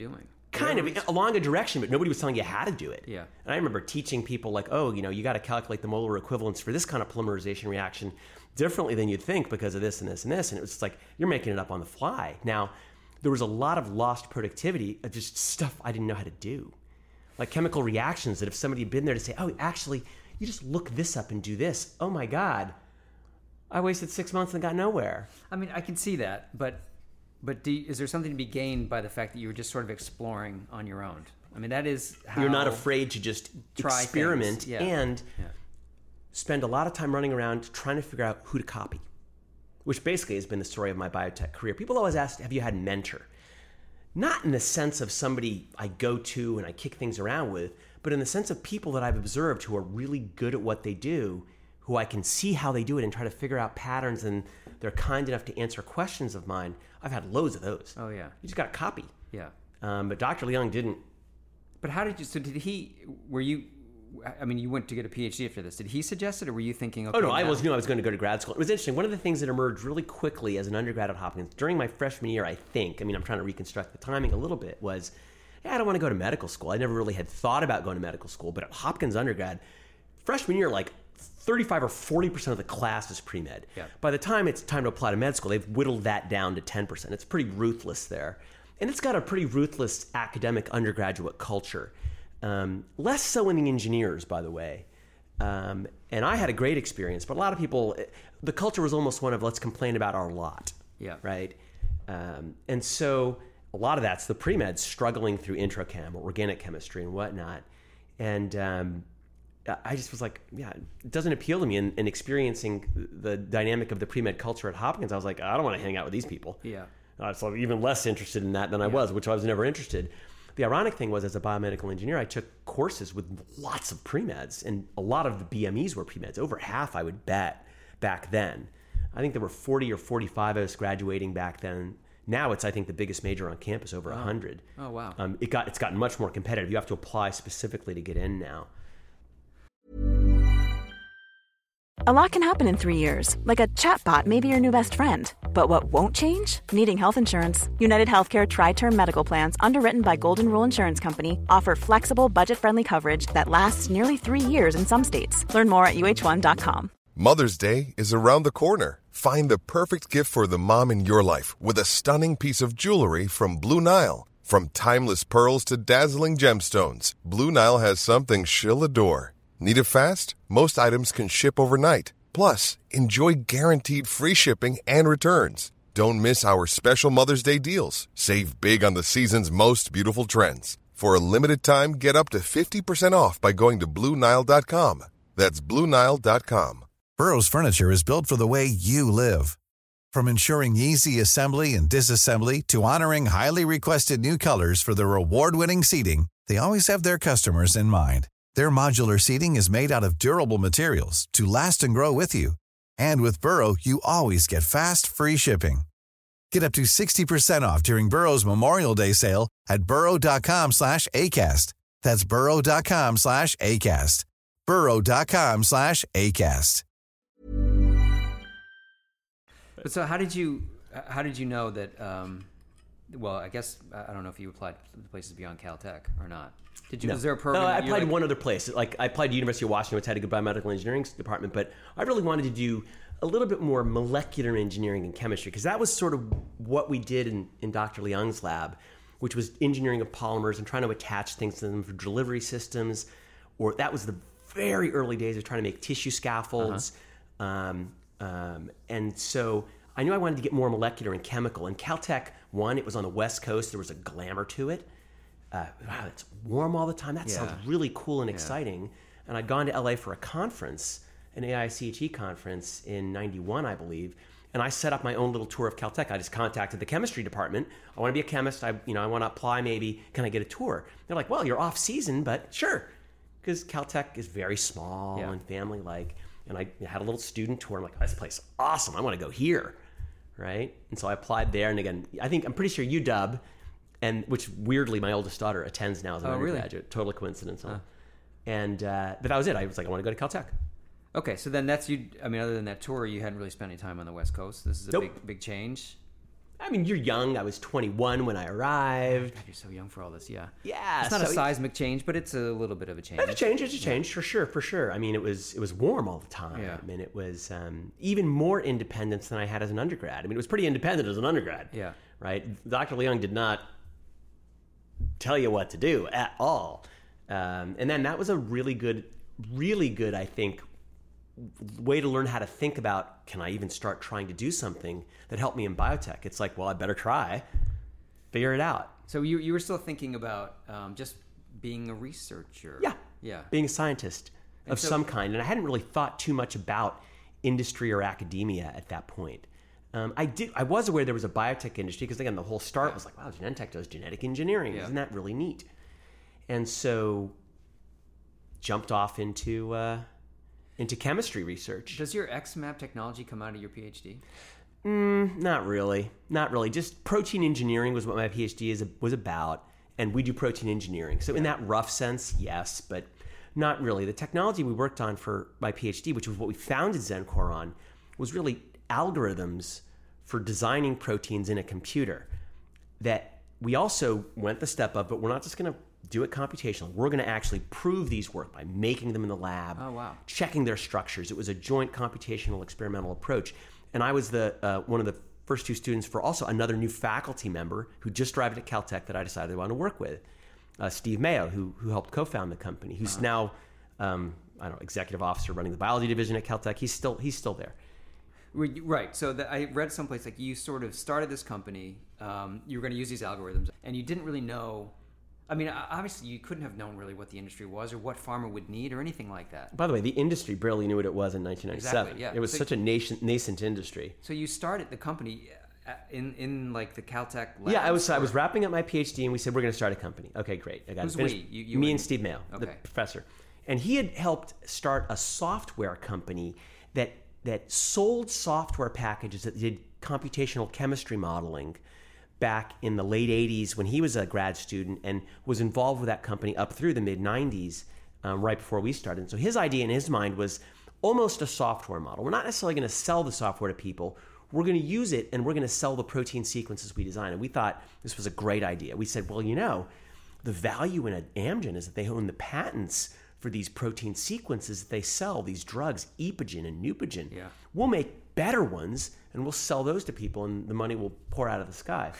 Speaker 5: kind of along a direction, but nobody was telling you how to do it.
Speaker 4: Yeah.
Speaker 5: And I remember teaching people like, oh, you got to calculate the molar equivalence for this kind of polymerization reaction differently than you'd think because of this and this and this. And it was just like, you're making it up on the fly. Now, there was a lot of lost productivity of just stuff I didn't know how to do. Like chemical reactions that if somebody had been there to say, oh, actually, you just look this up and do this. Oh my God. I wasted 6 months and got nowhere.
Speaker 4: I mean, I can see that, but is there something to be gained by the fact that you were just sort of exploring on your own? I mean, that is how...
Speaker 5: You're not afraid to just experiment and spend a lot of time running around trying to figure out who to copy, which basically has been the story of my biotech career. People always ask, have you had a mentor? Not in the sense of somebody I go to and I kick things around with, but in the sense of people that I've observed who are really good at what they do, who I can see how they do it and try to figure out patterns, and they're kind enough to answer questions of mine. I've had loads of those.
Speaker 4: Oh, yeah.
Speaker 5: You just got to copy.
Speaker 4: Yeah.
Speaker 5: But Dr. Leung didn't.
Speaker 4: But how did you, so did he, were you, I mean, you went to get a PhD after this. Did he suggest it, or were you thinking, okay,
Speaker 5: oh, no, I knew I was going to go to grad school. It was interesting. One of the things that emerged really quickly as an undergrad at Hopkins, during my freshman year, I think, I'm trying to reconstruct the timing a little bit, was, I don't want to go to medical school. I never really had thought about going to medical school, but at Hopkins undergrad, freshman year, like 35 or 40% of the class is pre-med.
Speaker 4: Yeah.
Speaker 5: By the time it's time to apply to med school, they've whittled that down to 10%. It's pretty ruthless there. And it's got a pretty ruthless academic undergraduate culture. Less so in the engineers, by the way. And I had a great experience, but a lot of people, the culture was almost one of let's complain about our lot.
Speaker 4: Yeah.
Speaker 5: Right? And so a lot of that's the pre-med struggling through introchem or organic chemistry and whatnot. And I just was like, it doesn't appeal to me. And experiencing the dynamic of the pre-med culture at Hopkins, I was like, I don't want to hang out with these people.
Speaker 4: Yeah.
Speaker 5: I was even less interested in that than I was, which I was never interested. The ironic thing was, as a biomedical engineer, I took courses with lots of pre-meds, and a lot of the BMEs were pre-meds. Over half, I would bet, back then. I think there were 40 or 45 of us graduating back then. Now it's, I think, the biggest major on campus, over 100.
Speaker 4: Oh, wow.
Speaker 5: It's gotten much more competitive. You have to apply specifically to get in now.
Speaker 6: A lot can happen in 3 years, like a chatbot may be your new best friend. But what won't change? Needing health insurance. United Healthcare Tri-Term Medical Plans, underwritten by Golden Rule Insurance Company, offer flexible, budget-friendly coverage that lasts nearly 3 years in some states. Learn more at uh1.com.
Speaker 7: Mother's Day is around the corner. Find the perfect gift for the mom in your life with a stunning piece of jewelry from Blue Nile. From timeless pearls to dazzling gemstones, Blue Nile has something she'll adore. Need it fast? Most items can ship overnight. Plus, enjoy guaranteed free shipping and returns. Don't miss our special Mother's Day deals. Save big on the season's most beautiful trends. For a limited time, get up to 50% off by going to BlueNile.com. That's BlueNile.com.
Speaker 8: Burrow's furniture is built for the way you live. From ensuring easy assembly and disassembly to honoring highly requested new colors for their award-winning seating, they always have their customers in mind. Their modular seating is made out of durable materials to last and grow with you. And with Burrow, you always get fast, free shipping. Get up to 60% off during Burrow's Memorial Day sale at burrow.com/ACAST. That's burrow.com/ACAST. burrow.com/ACAST.
Speaker 4: But so how did you know that, well, I guess, I don't know if you applied to the places beyond Caltech or not. Did you?
Speaker 5: No.
Speaker 4: Was there a program?
Speaker 5: No, I applied to one other place. Like I applied to University of Washington, which had a good biomedical engineering department, but I really wanted to do a little bit more molecular engineering and chemistry, because that was sort of what we did in Dr. Leung's lab, which was engineering of polymers and trying to attach things to them for delivery systems. Or that was the very early days of trying to make tissue scaffolds. And so I knew I wanted to get more molecular and chemical. And Caltech, one, it was on the West Coast. There was a glamour to it. Wow, it's warm all the time. That sounds really cool and exciting. And I'd gone to LA for a conference, an AICHE conference in 91, I believe. And I set up my own little tour of Caltech. I just contacted the chemistry department. I want to be a chemist. I want to apply maybe. Can I get a tour? They're like, well, you're off season, but sure. Because Caltech is very small and family-like. And I had a little student tour. I'm like, this place is awesome. I want to go here, right? And so I applied there. And again, I'm pretty sure UW, and which weirdly my oldest daughter attends now as an undergraduate. Really? Total coincidence. And but that was it. I was like, I want to go to Caltech.
Speaker 4: Okay, so then that's you. I mean, other than that tour, you hadn't really spent any time on the West Coast. This is a big change.
Speaker 5: I mean, you're young. I was 21 when I arrived.
Speaker 4: God, you're so young for all this, yeah.
Speaker 5: Yeah.
Speaker 4: It's not a seismic change, but it's a little bit of a change.
Speaker 5: It's a change, for sure. I mean, it was warm all the time.
Speaker 4: Yeah.
Speaker 5: And it was even more independence than I had as an undergrad. I mean, it was pretty independent as an undergrad.
Speaker 4: Yeah.
Speaker 5: Right? Dr. Leung did not tell you what to do at all. And then that was a really good, I think, way to learn how to think about, can I even start trying to do something that helped me in biotech? It's like, well, I better try, figure it out.
Speaker 4: So you were still thinking about just being a researcher?
Speaker 5: Yeah. Being a scientist of some kind. And I hadn't really thought too much about industry or academia at that point. I was aware there was a biotech industry because, again, the whole start was like, wow, Genentech does genetic engineering. Isn't that really neat? And so jumped off into chemistry research.
Speaker 4: Does your XmAb technology come out of your PhD?
Speaker 5: Not really. Just protein engineering was what my PhD was about, and we do protein engineering. So in that rough sense, yes, but not really. The technology we worked on for my PhD, which was what we founded Xencor on, was really algorithms for designing proteins in a computer that we also went the step of, but we're not just going to do it computationally. We're going to actually prove these work by making them in the lab, checking their structures. It was a joint computational experimental approach. And I was one of the first two students for also another new faculty member who just arrived at Caltech that I decided I wanted to work with, Steve Mayo, who helped co-found the company, who's now executive officer running the biology division at Caltech. He's still there.
Speaker 4: Right. So I read someplace like you sort of started this company. You were going to use these algorithms, and you didn't really know. I mean, obviously, you couldn't have known really what the industry was or what pharma would need or anything like that.
Speaker 5: By the way, the industry barely knew what it was in 1997.
Speaker 4: Exactly, yeah.
Speaker 5: It was such a nascent industry.
Speaker 4: So you started the company in like the Caltech lab?
Speaker 5: Yeah, I was wrapping up my PhD, and we said, we're going to start a company. Okay, great. I got
Speaker 4: Who's
Speaker 5: to finish.
Speaker 4: we?
Speaker 5: Me and Steve Mayo, the professor. And he had helped start a software company that sold software packages that did computational chemistry modeling back in the late 80s when he was a grad student, and was involved with that company up through the mid-90s, right before we started. And so his idea in his mind was almost a software model. We're not necessarily going to sell the software to people. We're going to use it, and we're going to sell the protein sequences we design. And we thought this was a great idea. We said, well, the value in Amgen is that they own the patents for these protein sequences that they sell, these drugs, Epogen and Neupogen.
Speaker 4: Yeah.
Speaker 5: We'll make better ones, and we'll sell those to people, and the money will pour out of the sky.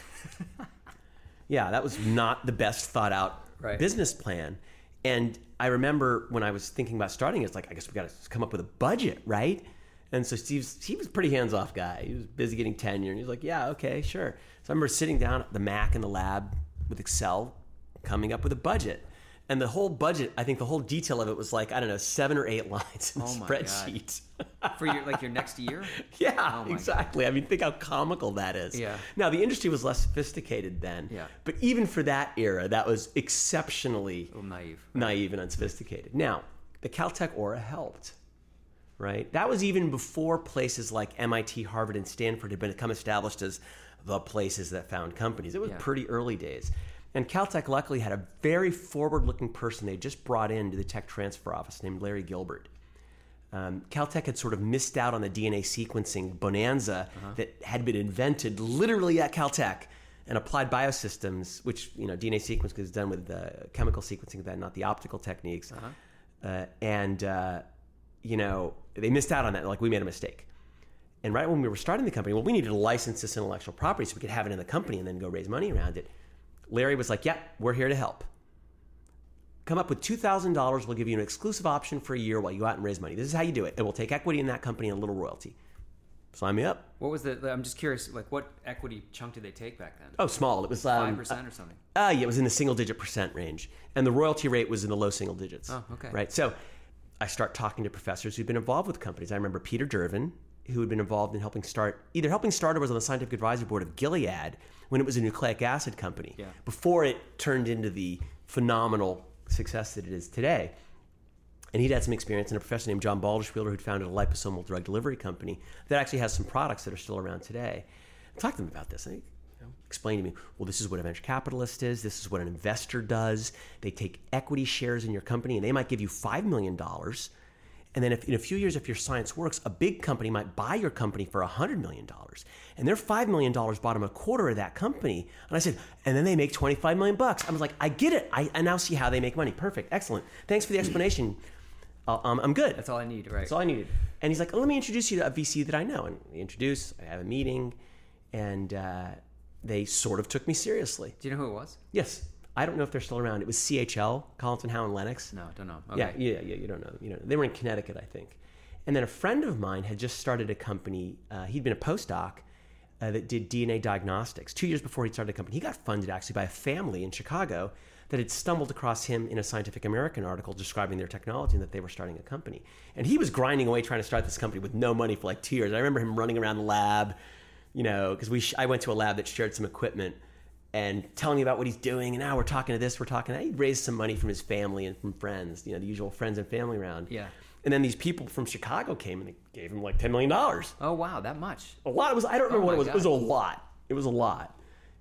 Speaker 5: Yeah, that was not the best thought out business plan. And I remember when I was thinking about starting, it's like, I guess we got to come up with a budget, right? And so he was a pretty hands-off guy. He was busy getting tenure, and he was like, yeah, okay, sure. So I remember sitting down at the Mac in the lab with Excel, coming up with a budget. And the whole budget, I think the whole detail of it was like, 7 or 8 lines in a spreadsheet.
Speaker 4: For your next year?
Speaker 5: Yeah, exactly. God. I mean, think how comical that is.
Speaker 4: Yeah.
Speaker 5: Now, the industry was less sophisticated then.
Speaker 4: Yeah.
Speaker 5: But even for that era, that was exceptionally naive and unsophisticated. Now, the Caltech Aura helped, right? That was even before places like MIT, Harvard, and Stanford had become established as the places that found companies. It was pretty early days. And Caltech luckily had a very forward-looking person they just brought into the tech transfer office named Larry Gilbert. Caltech had sort of missed out on the DNA sequencing bonanza that had been invented literally at Caltech, and Applied Biosystems, which, DNA sequencing is done with chemical sequencing then, not the optical techniques. They missed out on that. Like, we made a mistake. And right when we were starting the company, we needed to license this intellectual property so we could have it in the company and then go raise money around it. Larry was like, we're here to help. Come up with $2,000. We'll give you an exclusive option for a year while you go out and raise money. This is how you do it. And we'll take equity in that company and a little royalty. Sign me up.
Speaker 4: What was I'm just curious, like, what equity chunk did they take back then?
Speaker 5: Oh, small. It was
Speaker 4: 5% or something?
Speaker 5: It was in the single-digit percent range. And the royalty rate was in the low single digits.
Speaker 4: Oh, okay.
Speaker 5: Right? So I start talking to professors who've been involved with companies. I remember Peter Dervin, who had been involved in helping start or was on the scientific advisory board of Gilead when it was a nucleic acid company, before it turned into the phenomenal success that it is today. And he'd had some experience, and a professor named John Balderschwiler, who'd founded a liposomal drug delivery company that actually has some products that are still around today. I talked to them about this. And they explained to me, well, this is what a venture capitalist is. This is what an investor does. They take equity shares in your company, and they might give you $5 million. And then if in a few years, if your science works, a big company might buy your company for $100 million. And their $5 million bought them a quarter of that company. And I said, and then they make $25 million. I was like, I get it. I now see how they make money. Perfect. Excellent. Thanks for the explanation. I'm good.
Speaker 4: That's all I need, right?
Speaker 5: That's all I needed. And he's like, let me introduce you to a VC that I know. And we introduce, I have a meeting, and they sort of took me seriously.
Speaker 4: Do you know who it was?
Speaker 5: Yes. I don't know if they're still around. It was CHL, Collinson Howe and Lennox.
Speaker 4: No, don't know. Okay.
Speaker 5: Yeah, you don't know. They were in Connecticut, I think. And then a friend of mine had just started a company. He'd been a postdoc that did DNA diagnostics. 2 years before he started a company, he got funded actually by a family in Chicago that had stumbled across him in a Scientific American article describing their technology and that they were starting a company. And he was grinding away trying to start this company with no money for like 2 years. I remember him running around the lab, because I went to a lab that shared some equipment, and telling me about what he's doing, and now we're talking to this, we're talking to that. He raised some money from his family and from friends, the usual friends and family around.
Speaker 4: Yeah.
Speaker 5: And then these people from Chicago came and they gave him like $10 million.
Speaker 4: Oh, wow, that much?
Speaker 5: A lot. I don't remember what it was.
Speaker 4: God.
Speaker 5: It was a lot. It was a lot.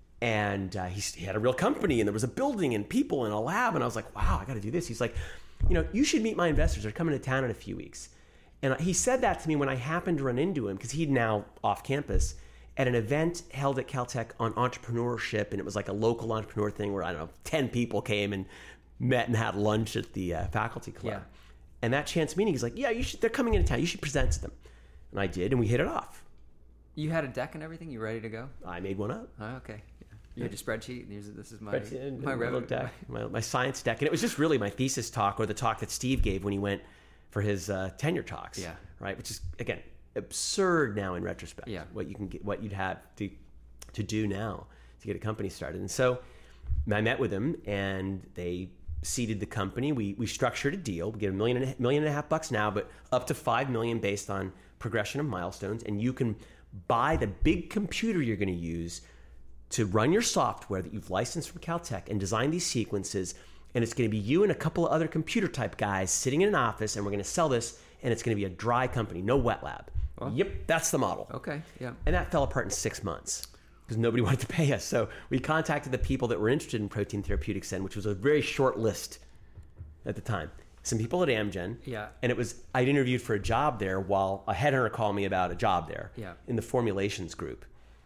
Speaker 5: And he had a real company, and there was a building and people and a lab, and I was like, wow, I got to do this. He's like, you should meet my investors. They're coming to town in a few weeks. And he said that to me when I happened to run into him, because he'd now off campus, at an event held at Caltech on entrepreneurship, and it was like a local entrepreneur thing where, 10 people came and met and had lunch at the faculty club.
Speaker 4: Yeah.
Speaker 5: And that chance meeting, he's like, yeah, they're coming into town. You should present to them. And I did, and we hit it off.
Speaker 4: You had a deck and everything? You ready to go?
Speaker 5: I made one up.
Speaker 4: Oh, okay. Yeah. You had your spreadsheet, and this is my
Speaker 5: revenue deck, my science deck. And it was just really my thesis talk, or the talk that Steve gave when he went for his tenure talks.
Speaker 4: Yeah.
Speaker 5: Right, which is, again, absurd now in retrospect.
Speaker 4: Yeah.
Speaker 5: What you'd have to do now to get a company started. And so I met with them, and they seeded the company. We structured a deal. We get $1.5 million now, but up to $5 million based on progression of milestones. And you can buy the big computer you're going to use to run your software that you've licensed from Caltech and design these sequences. And it's going to be you and a couple of other computer type guys sitting in an office, and we're going to sell this, and it's going to be a dry company, no wet lab. Well, yep, that's the model.
Speaker 4: Okay, yeah.
Speaker 5: And that fell apart in 6 months because nobody wanted to pay us. So we contacted the people that were interested in protein therapeutics then, which was a very short list at the time. Some people at Amgen.
Speaker 4: Yeah.
Speaker 5: And I'd interviewed for a job there while a headhunter called me about a job there in the formulations group.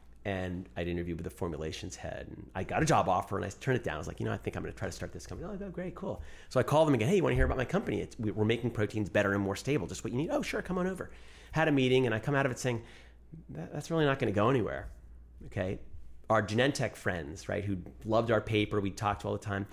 Speaker 5: And I'd interviewed with the formulations head, and I got a job offer, and I turned it down. I was like, I think I'm going to try to start this company. Oh, great, cool. So I called them again. Hey, you want to hear about my company? We're making proteins better and more stable. Just what you need. Oh, sure, come on over. Had a meeting, and I come out of it saying, that's really not going to go anywhere. Okay, our Genentech friends, right, who loved our paper, we talked to all the time.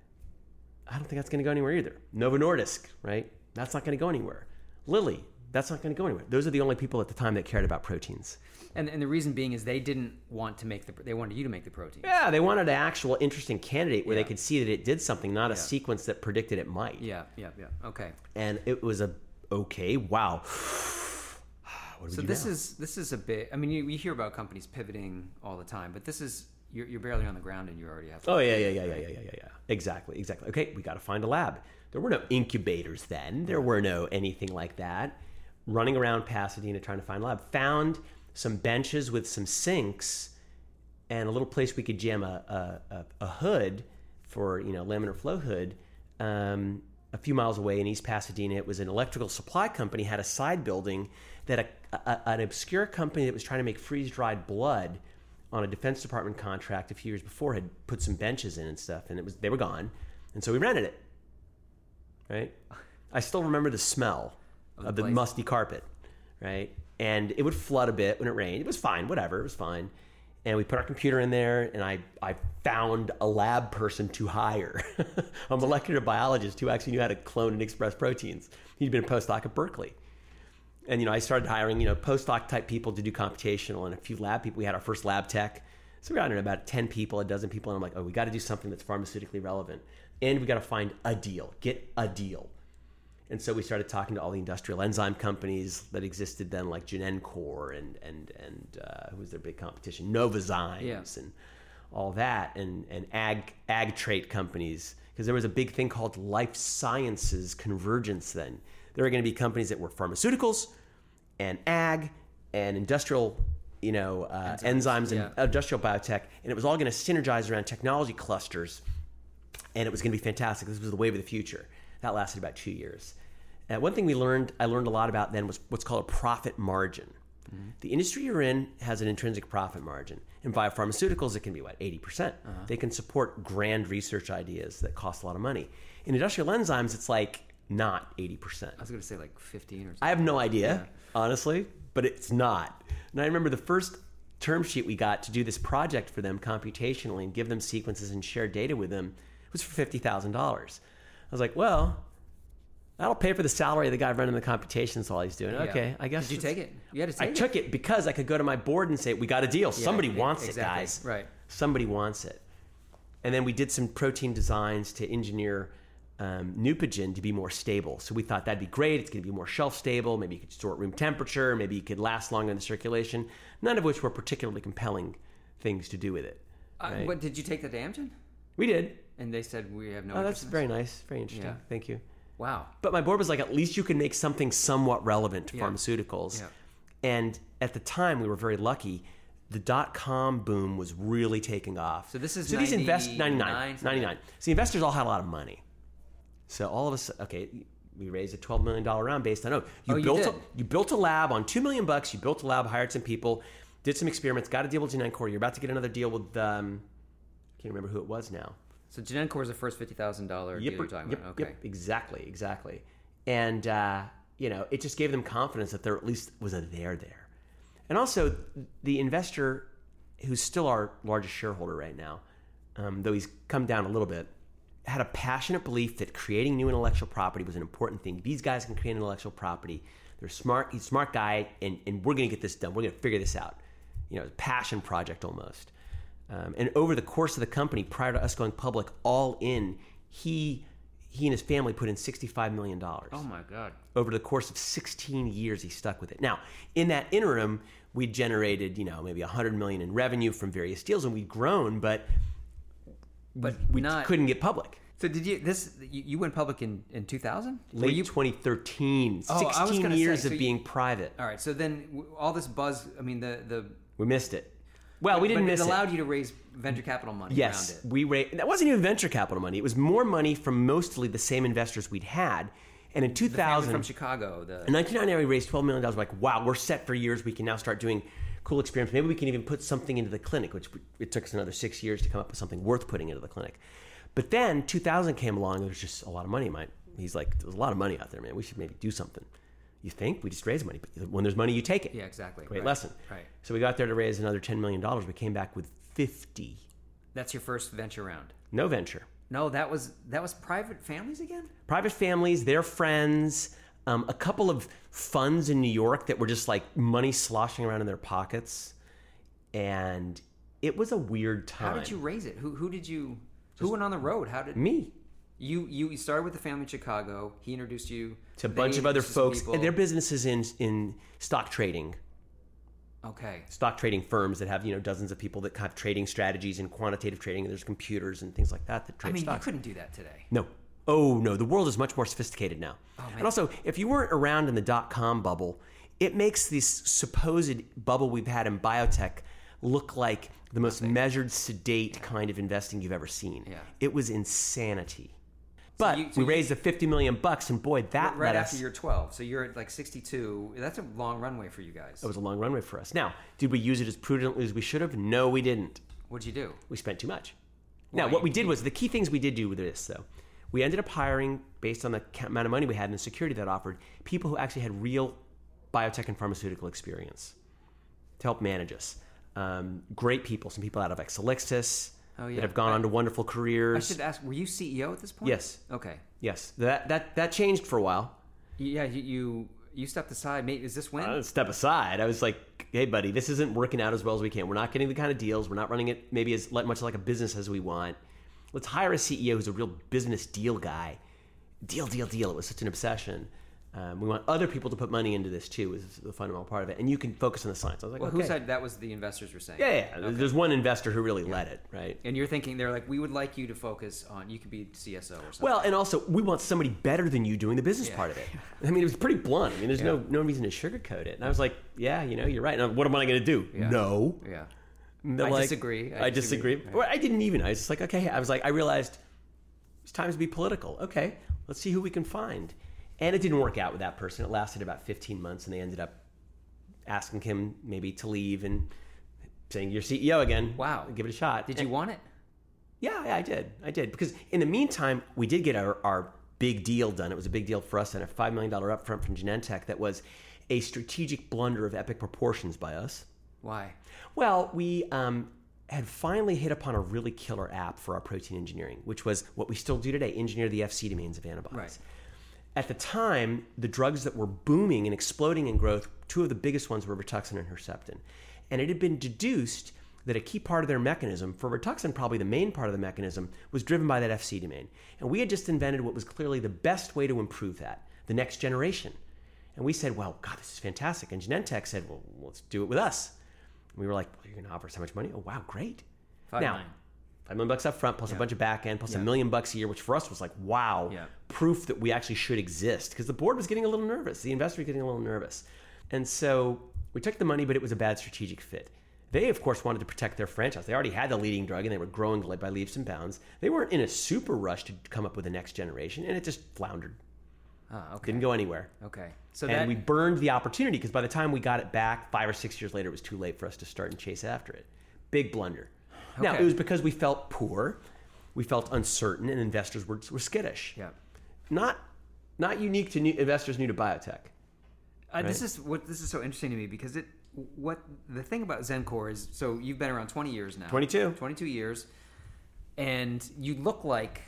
Speaker 5: I don't think that's going to go anywhere either. Novo Nordisk, right? That's not going to go anywhere. Lilly, that's not going to go anywhere. Those are the only people at the time that cared about proteins.
Speaker 4: And the reason being is they didn't want to they wanted you to make the protein.
Speaker 5: Yeah, they wanted an actual interesting candidate where they could see that it did something, not a sequence that predicted it might.
Speaker 4: Yeah. Okay.
Speaker 5: And it was okay, wow.
Speaker 4: So this is a bit. I mean, you hear about companies pivoting all the time, but this is you're barely on the ground and you already have.
Speaker 5: Oh yeah. Exactly. Okay, we got to find a lab. There were no incubators then. There were no anything like that. Running around Pasadena trying to find a lab. Found some benches with some sinks and a little place we could jam a hood for laminar flow hood. A few miles away in East Pasadena, it was an electrical supply company, had a side building that an obscure company that was trying to make freeze-dried blood on a Defense Department contract a few years before had put some benches in and stuff, and they were gone. And so we rented it, right? I still remember the smell of the musty carpet, right? And it would flood a bit when it rained. It was fine, whatever, it was fine. And we put our computer in there, and I found a lab person to hire, a molecular biologist who actually knew how to clone and express proteins. He'd been a postdoc at Berkeley. And, I started hiring, postdoc type people to do computational and a few lab people. We had our first lab tech. So we got about 10 people, a dozen people. And I'm like, oh, we got to do something that's pharmaceutically relevant. And we got to find a deal, get a deal. And so we started talking to all the industrial enzyme companies that existed then, like Genencor and who was their big competition, Novozymes and all that, and ag trait companies, because there was a big thing called life sciences convergence then. There were going to be companies that were pharmaceuticals and ag and industrial, enzymes and industrial biotech, and it was all going to synergize around technology clusters, and it was going to be fantastic. This was the wave of the future. That lasted about 2 years. one thing I learned a lot about then was what's called a profit margin. The industry you're in has an intrinsic profit margin. In biopharmaceuticals, it can be, 80%. They can support grand research ideas that cost a lot of money. In industrial enzymes, it's like not 80%.
Speaker 4: I was going to say like 15 or something.
Speaker 5: I have no idea, honestly, but it's not. And I remember the first term sheet we got to do this project for them computationally and give them sequences and share data with them was for $50,000. I was like, well, that'll pay for the salary of the guy running the computations while he's doing it. Okay, I guess.
Speaker 4: Did you take it? You had to take it.
Speaker 5: I took it because I could go to my board and say, we got a deal. Somebody wants it, guys.
Speaker 4: Right.
Speaker 5: Somebody wants it. And then we did some protein designs to engineer Neupogen to be more stable. So we thought that'd be great. It's going to be more shelf stable. Maybe you could store at room temperature. Maybe you could last longer in the circulation. None of which were particularly compelling things to do with it. Right?
Speaker 4: What, did you take that to Amgen?
Speaker 5: We did.
Speaker 4: And they said, we have no
Speaker 5: Oh,
Speaker 4: interest
Speaker 5: that's very nice. Very interesting.
Speaker 4: Yeah.
Speaker 5: Thank you.
Speaker 4: Wow.
Speaker 5: But my board was like, at least you can make something somewhat relevant to pharmaceuticals.
Speaker 4: Yeah.
Speaker 5: And at the time, we were very lucky. The dot-com boom was really taking off.
Speaker 4: So this is
Speaker 5: 99. So the investors all had a lot of money. So all of us, we raised a $12 million round based on, you built a lab on $2 million. You built a lab, hired some people, did some experiments, got a deal with Genentech. You're about to get another deal with, I can't remember who it was now.
Speaker 4: So Genentech is the first $50,000 deal you're talking about. Okay.
Speaker 5: Yep, exactly. And, it just gave them confidence that there at least was a there there. And also, the investor, who's still our largest shareholder right now, though he's come down a little bit, had a passionate belief that creating new intellectual property was an important thing. These guys can create intellectual property. They're smart. He's a smart guy, and we're going to get this done. We're going to figure this out. It's a passion project almost. And over the course of the company, prior to us going public, all in, he and his family put in $65 million.
Speaker 4: Oh, my God.
Speaker 5: Over the course of 16 years, he stuck with it. Now, in that interim, we generated, maybe $100 million in revenue from various deals, and we'd grown, but we couldn't get public.
Speaker 4: So did you went public in 2000?
Speaker 5: Late 2013. 16 years of being private.
Speaker 4: All right. So then all this buzz,
Speaker 5: we missed it. Well, we didn't miss it.
Speaker 4: It allowed you to raise venture capital money around it.
Speaker 5: We raised. That wasn't even venture capital money. It was more money from mostly the same investors we'd had. And in 2000,
Speaker 4: the family from Chicago.
Speaker 5: In 1999, we raised $12 million. We're like, wow, we're set for years. We can now start doing cool experiments. Maybe we can even put something into the clinic, which it took us another 6 years to come up with something worth putting into the clinic. But then 2000 came along. There was just a lot of money. He's like, there's a lot of money out there, man. We should maybe do something. You think? We just raise money. But when there's money, you take it.
Speaker 4: Yeah, exactly.
Speaker 5: Great lesson.
Speaker 4: Right.
Speaker 5: So we got there to raise another $10 million. We came back with 50.
Speaker 4: That's your first venture round?
Speaker 5: No venture.
Speaker 4: No, that was private families again?
Speaker 5: Private families, their friends, a couple of funds in New York that were just like money sloshing around in their pockets. And it was a weird time.
Speaker 4: How did you raise it? Who went on the road?
Speaker 5: Me.
Speaker 4: You started with the family in Chicago. He introduced you
Speaker 5: to a bunch of other folks, and their businesses in stock trading.
Speaker 4: Okay.
Speaker 5: Stock trading firms that have dozens of people that have trading strategies and quantitative trading, and there's computers and things like that trade stocks.
Speaker 4: You couldn't do that today.
Speaker 5: No. Oh no, the world is much more sophisticated now.
Speaker 4: Oh, man.
Speaker 5: And also, if you weren't around in the dot-com bubble, it makes this supposed bubble we've had in biotech look like the most measured, sedate kind of investing you've ever seen.
Speaker 4: Yeah.
Speaker 5: It was insanity. But we raised the $50 million, and boy, that
Speaker 4: right after you're 12. So you're at like 62. That's a long runway for you guys.
Speaker 5: It was a long runway for us. Now, did we use it as prudently as we should have? No, we didn't.
Speaker 4: What'd you do?
Speaker 5: We spent too much. Now, what we did was, the key things we did do with this, though, we ended up hiring, based on the amount of money we had and the security that offered, people who actually had real biotech and pharmaceutical experience to help manage us. Great people, some people out of Exelixis, that have gone on to wonderful careers.
Speaker 4: I should ask, were you CEO at this point?
Speaker 5: Yes.
Speaker 4: Okay.
Speaker 5: Yes. That changed for a while.
Speaker 4: Yeah, you stepped aside. Is this when?
Speaker 5: I didn't step aside. I was like, hey, buddy, this isn't working out as well as we can. We're not getting the kind of deals. We're not running it maybe as much like a business as we want. Let's hire a CEO who's a real business deal guy. Deal. It was such an obsession. We want other people to put money into this too, is the fundamental part of it. And you can focus on the science. I was like,
Speaker 4: who said that was the investors were saying?
Speaker 5: Yeah. Okay. There's one investor who really led it, right?
Speaker 4: And you're thinking, they're like, we would like you to focus on, you could be CSO or something.
Speaker 5: Well, and also, we want somebody better than you doing the business part of it. I mean, it was pretty blunt. I mean, there's no reason to sugarcoat it. And I was like, yeah, you're right. Now, what am I going to do?
Speaker 4: Yeah.
Speaker 5: No.
Speaker 4: Yeah.
Speaker 5: I
Speaker 4: disagree.
Speaker 5: I disagree.
Speaker 4: Right.
Speaker 5: Well, I didn't even. I was just like, okay. I realized it's time to be political. Okay, let's see who we can find. And it didn't work out with that person. It lasted about 15 months, and they ended up asking him maybe to leave and saying, "You're CEO again.
Speaker 4: Wow.
Speaker 5: Give it a shot."
Speaker 4: Did you want it?
Speaker 5: Yeah, I did. Because in the meantime, we did get our big deal done. It was a big deal for us, and a $5 million upfront from Genentech that was a strategic blunder of epic proportions by us.
Speaker 4: Why?
Speaker 5: Well, we had finally hit upon a really killer app for our protein engineering, which was what we still do today, engineer the Fc domains of antibodies.
Speaker 4: Right.
Speaker 5: At the time, the drugs that were booming and exploding in growth, two of the biggest ones were Rituxan and Herceptin. And it had been deduced that a key part of their mechanism, for Rituxan probably the main part of the mechanism, was driven by that Fc domain. And we had just invented what was clearly the best way to improve that, the next generation. And we said, well, God, this is fantastic. And Genentech said, well, let's do it with us. And we were like, well, you're going to offer us how much money? Oh, wow, great.
Speaker 4: $5
Speaker 5: million up front, plus a bunch of back end, plus $1 million a year, which for us was like, wow, proof that we actually should exist. Because the board was getting a little nervous. The investor was getting a little nervous. And so we took the money, but it was a bad strategic fit. They, of course, wanted to protect their franchise. They already had the leading drug, and they were growing by leaps and bounds. They weren't in a super rush to come up with the next generation, and it just floundered.
Speaker 4: Okay.
Speaker 5: Didn't go anywhere.
Speaker 4: Okay.
Speaker 5: And we burned the opportunity, because by the time we got it back 5 or 6 years later, it was too late for us to start and chase after it. Big blunder. Okay. Now, it was because we felt poor, we felt uncertain, and investors were skittish.
Speaker 4: Yeah.
Speaker 5: Not unique to investors new to biotech. Right?
Speaker 4: This is so interesting to me, because the thing about Xencor is, so you've been around 20 years now. 22 years, and you look like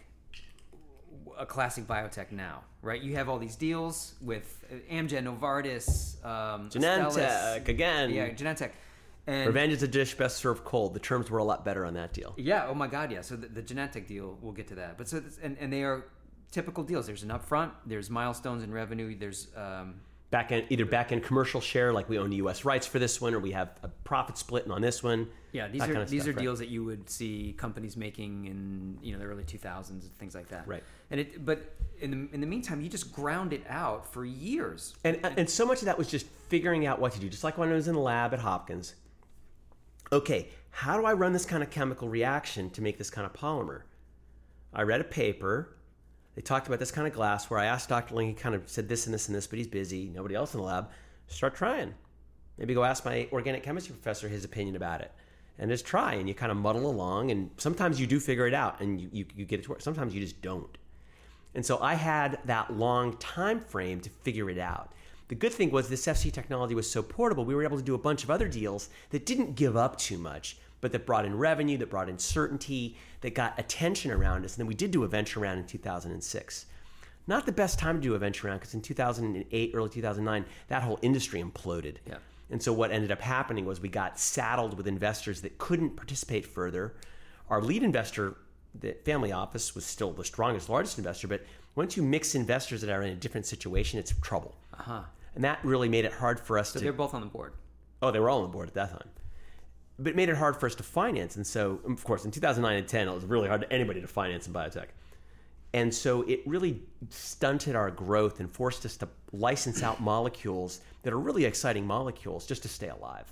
Speaker 4: a classic biotech now, right? You have all these deals with Amgen, Novartis,
Speaker 5: Genentech,
Speaker 4: Astellas.
Speaker 5: again.
Speaker 4: Yeah, Genentech. And
Speaker 5: revenge is a dish best served cold. The terms were a lot better on that deal.
Speaker 4: Yeah. Oh my God. Yeah. So the Genentech deal, we'll get to that. But and they are typical deals. There's an upfront. There's milestones in revenue. There's
Speaker 5: either back end commercial share, like we own the U.S. rights for this one, or we have a profit split on this one.
Speaker 4: Yeah. These are deals that you would see companies making in the early 2000s and things like that.
Speaker 5: Right.
Speaker 4: But in the meantime, you just ground it out for years.
Speaker 5: And so much of that was just figuring out what to do. Just like when I was in the lab at Hopkins. Okay, how do I run this kind of chemical reaction to make this kind of polymer? I read a paper. They talked about this kind of glass where I asked Dr. Ling, he kind of said this and this and this, but he's busy. Nobody else in the lab. Start trying. Maybe go ask my organic chemistry professor his opinion about it. And just try, and you kind of muddle along, and sometimes you do figure it out, and you get it to work. Sometimes you just don't. And so I had that long time frame to figure it out. The good thing was this FC technology was so portable, we were able to do a bunch of other deals that didn't give up too much, but that brought in revenue, that brought in certainty, that got attention around us. And then we did do a venture round in 2006. Not the best time to do a venture round, because in 2008, early 2009, that whole industry imploded.
Speaker 4: Yeah.
Speaker 5: And so what ended up happening was we got saddled with investors that couldn't participate further. Our lead investor, the family office, was still the strongest, largest investor, but once you mix investors that are in a different situation, it's trouble.
Speaker 4: Uh-huh.
Speaker 5: And that really made it hard for us to...
Speaker 4: So they're both on the board.
Speaker 5: Oh, they were all on the board at that time. But it made it hard for us to finance. And so, of course, in 2009 and 10, it was really hard for anybody to finance in biotech. And so it really stunted our growth and forced us to license out molecules that are really exciting molecules just to stay alive.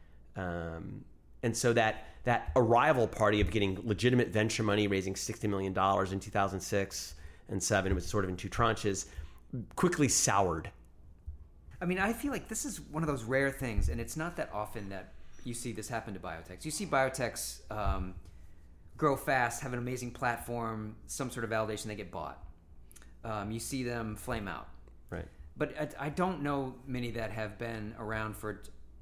Speaker 5: And so that arrival party of getting legitimate venture money, raising $60 million in 2006 and 2007, it was sort of in two tranches, quickly soured.
Speaker 4: I mean, I feel like this is one of those rare things, and it's not that often that you see this happen to biotechs. You see biotechs grow fast, have an amazing platform, some sort of validation, they get bought. You see them flame out.
Speaker 5: Right.
Speaker 4: But I don't know many that have been around for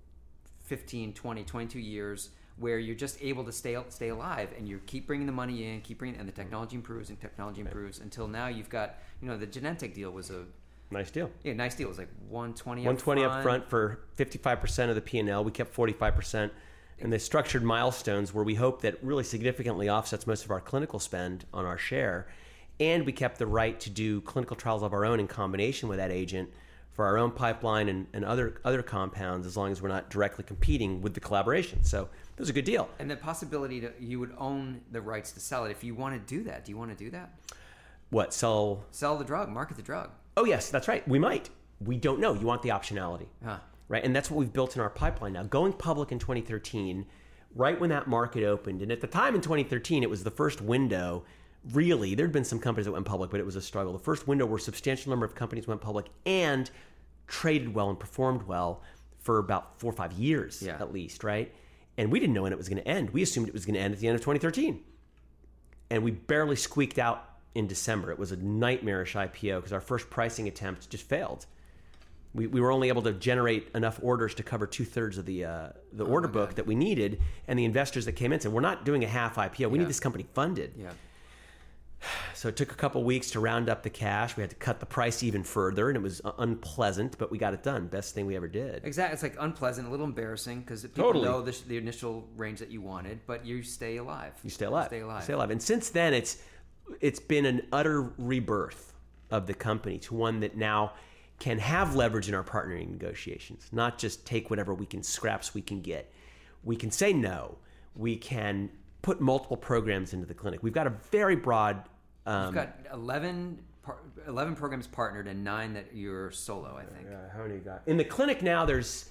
Speaker 4: 15, 20, 22 years where you're just able to stay alive, and you keep bringing the money in, and the technology improves until now you've got, the Genentech deal was a
Speaker 5: nice deal.
Speaker 4: Yeah, nice deal. It was like $120
Speaker 5: up front for 55% of the P&L. We kept 45%. And they structured milestones where we hope that really significantly offsets most of our clinical spend on our share. And we kept the right to do clinical trials of our own in combination with that agent for our own pipeline and other compounds, as long as we're not directly competing with the collaboration. So it was a good deal.
Speaker 4: And the possibility that you would own the rights to sell it, if you want to do that. Do you want to do that?
Speaker 5: What, sell
Speaker 4: the drug, market the drug.
Speaker 5: Oh, yes, that's right. We might. We don't know. You want the optionality.
Speaker 4: Huh.
Speaker 5: Right? And that's what we've built in our pipeline now. Going public in 2013, right when that market opened, and at the time in 2013, it was the first window really, there'd been some companies that went public, but it was a struggle. The first window where a substantial number of companies went public and traded well and performed well for about 4 or 5 years at least, right? And we didn't know when it was going to end. We assumed it was going to end at the end of 2013. And we barely squeaked out in December. It was a nightmarish IPO because our first pricing attempt just failed. We were only able to generate enough orders to cover 2/3 of the order book that we needed, and the investors that came in said, we're not doing a half IPO. We need this company funded. Yeah. So it took a couple weeks to round up the cash. We had to cut the price even further, and it was unpleasant, but we got it done. Best thing we ever did.
Speaker 4: Exactly. It's like unpleasant, a little embarrassing, because people know the initial range that you wanted, but you stay alive.
Speaker 5: You stay alive. You stay alive. And since then, it's been an utter rebirth of the company to one that now can have leverage in our partnering negotiations, not just take whatever scraps we can get. We can say no. We can put multiple programs into the clinic. We've got a very broad...
Speaker 4: You've got 11 programs partnered and 9 that you're solo, I think.
Speaker 5: How many you got? In the clinic now, there's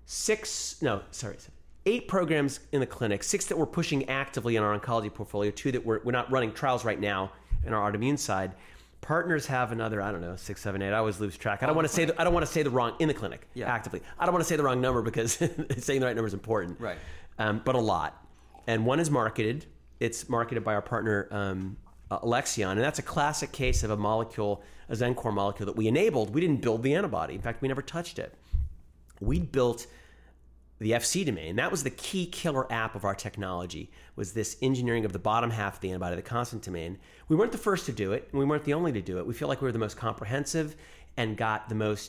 Speaker 5: 8 programs in the clinic, 6 that we're pushing actively in our oncology portfolio, 2 that we're not running trials right now in our autoimmune side. Partners have another, 6, 7, 8. I always lose track. I don't want to say the wrong in the clinic actively. I don't want to say the wrong number because saying the right number is important.
Speaker 4: Right.
Speaker 5: But a lot. And one is marketed. It's marketed by our partner Alexion, and that's a classic case of a molecule, a Xencor molecule that we enabled. We didn't build the antibody. In fact, we never touched it. We built the FC domain. That was the key killer app of our technology, was this engineering of the bottom half of the antibody, the constant domain. We weren't the first to do it, and we weren't the only to do it. We feel like we were the most comprehensive and got the most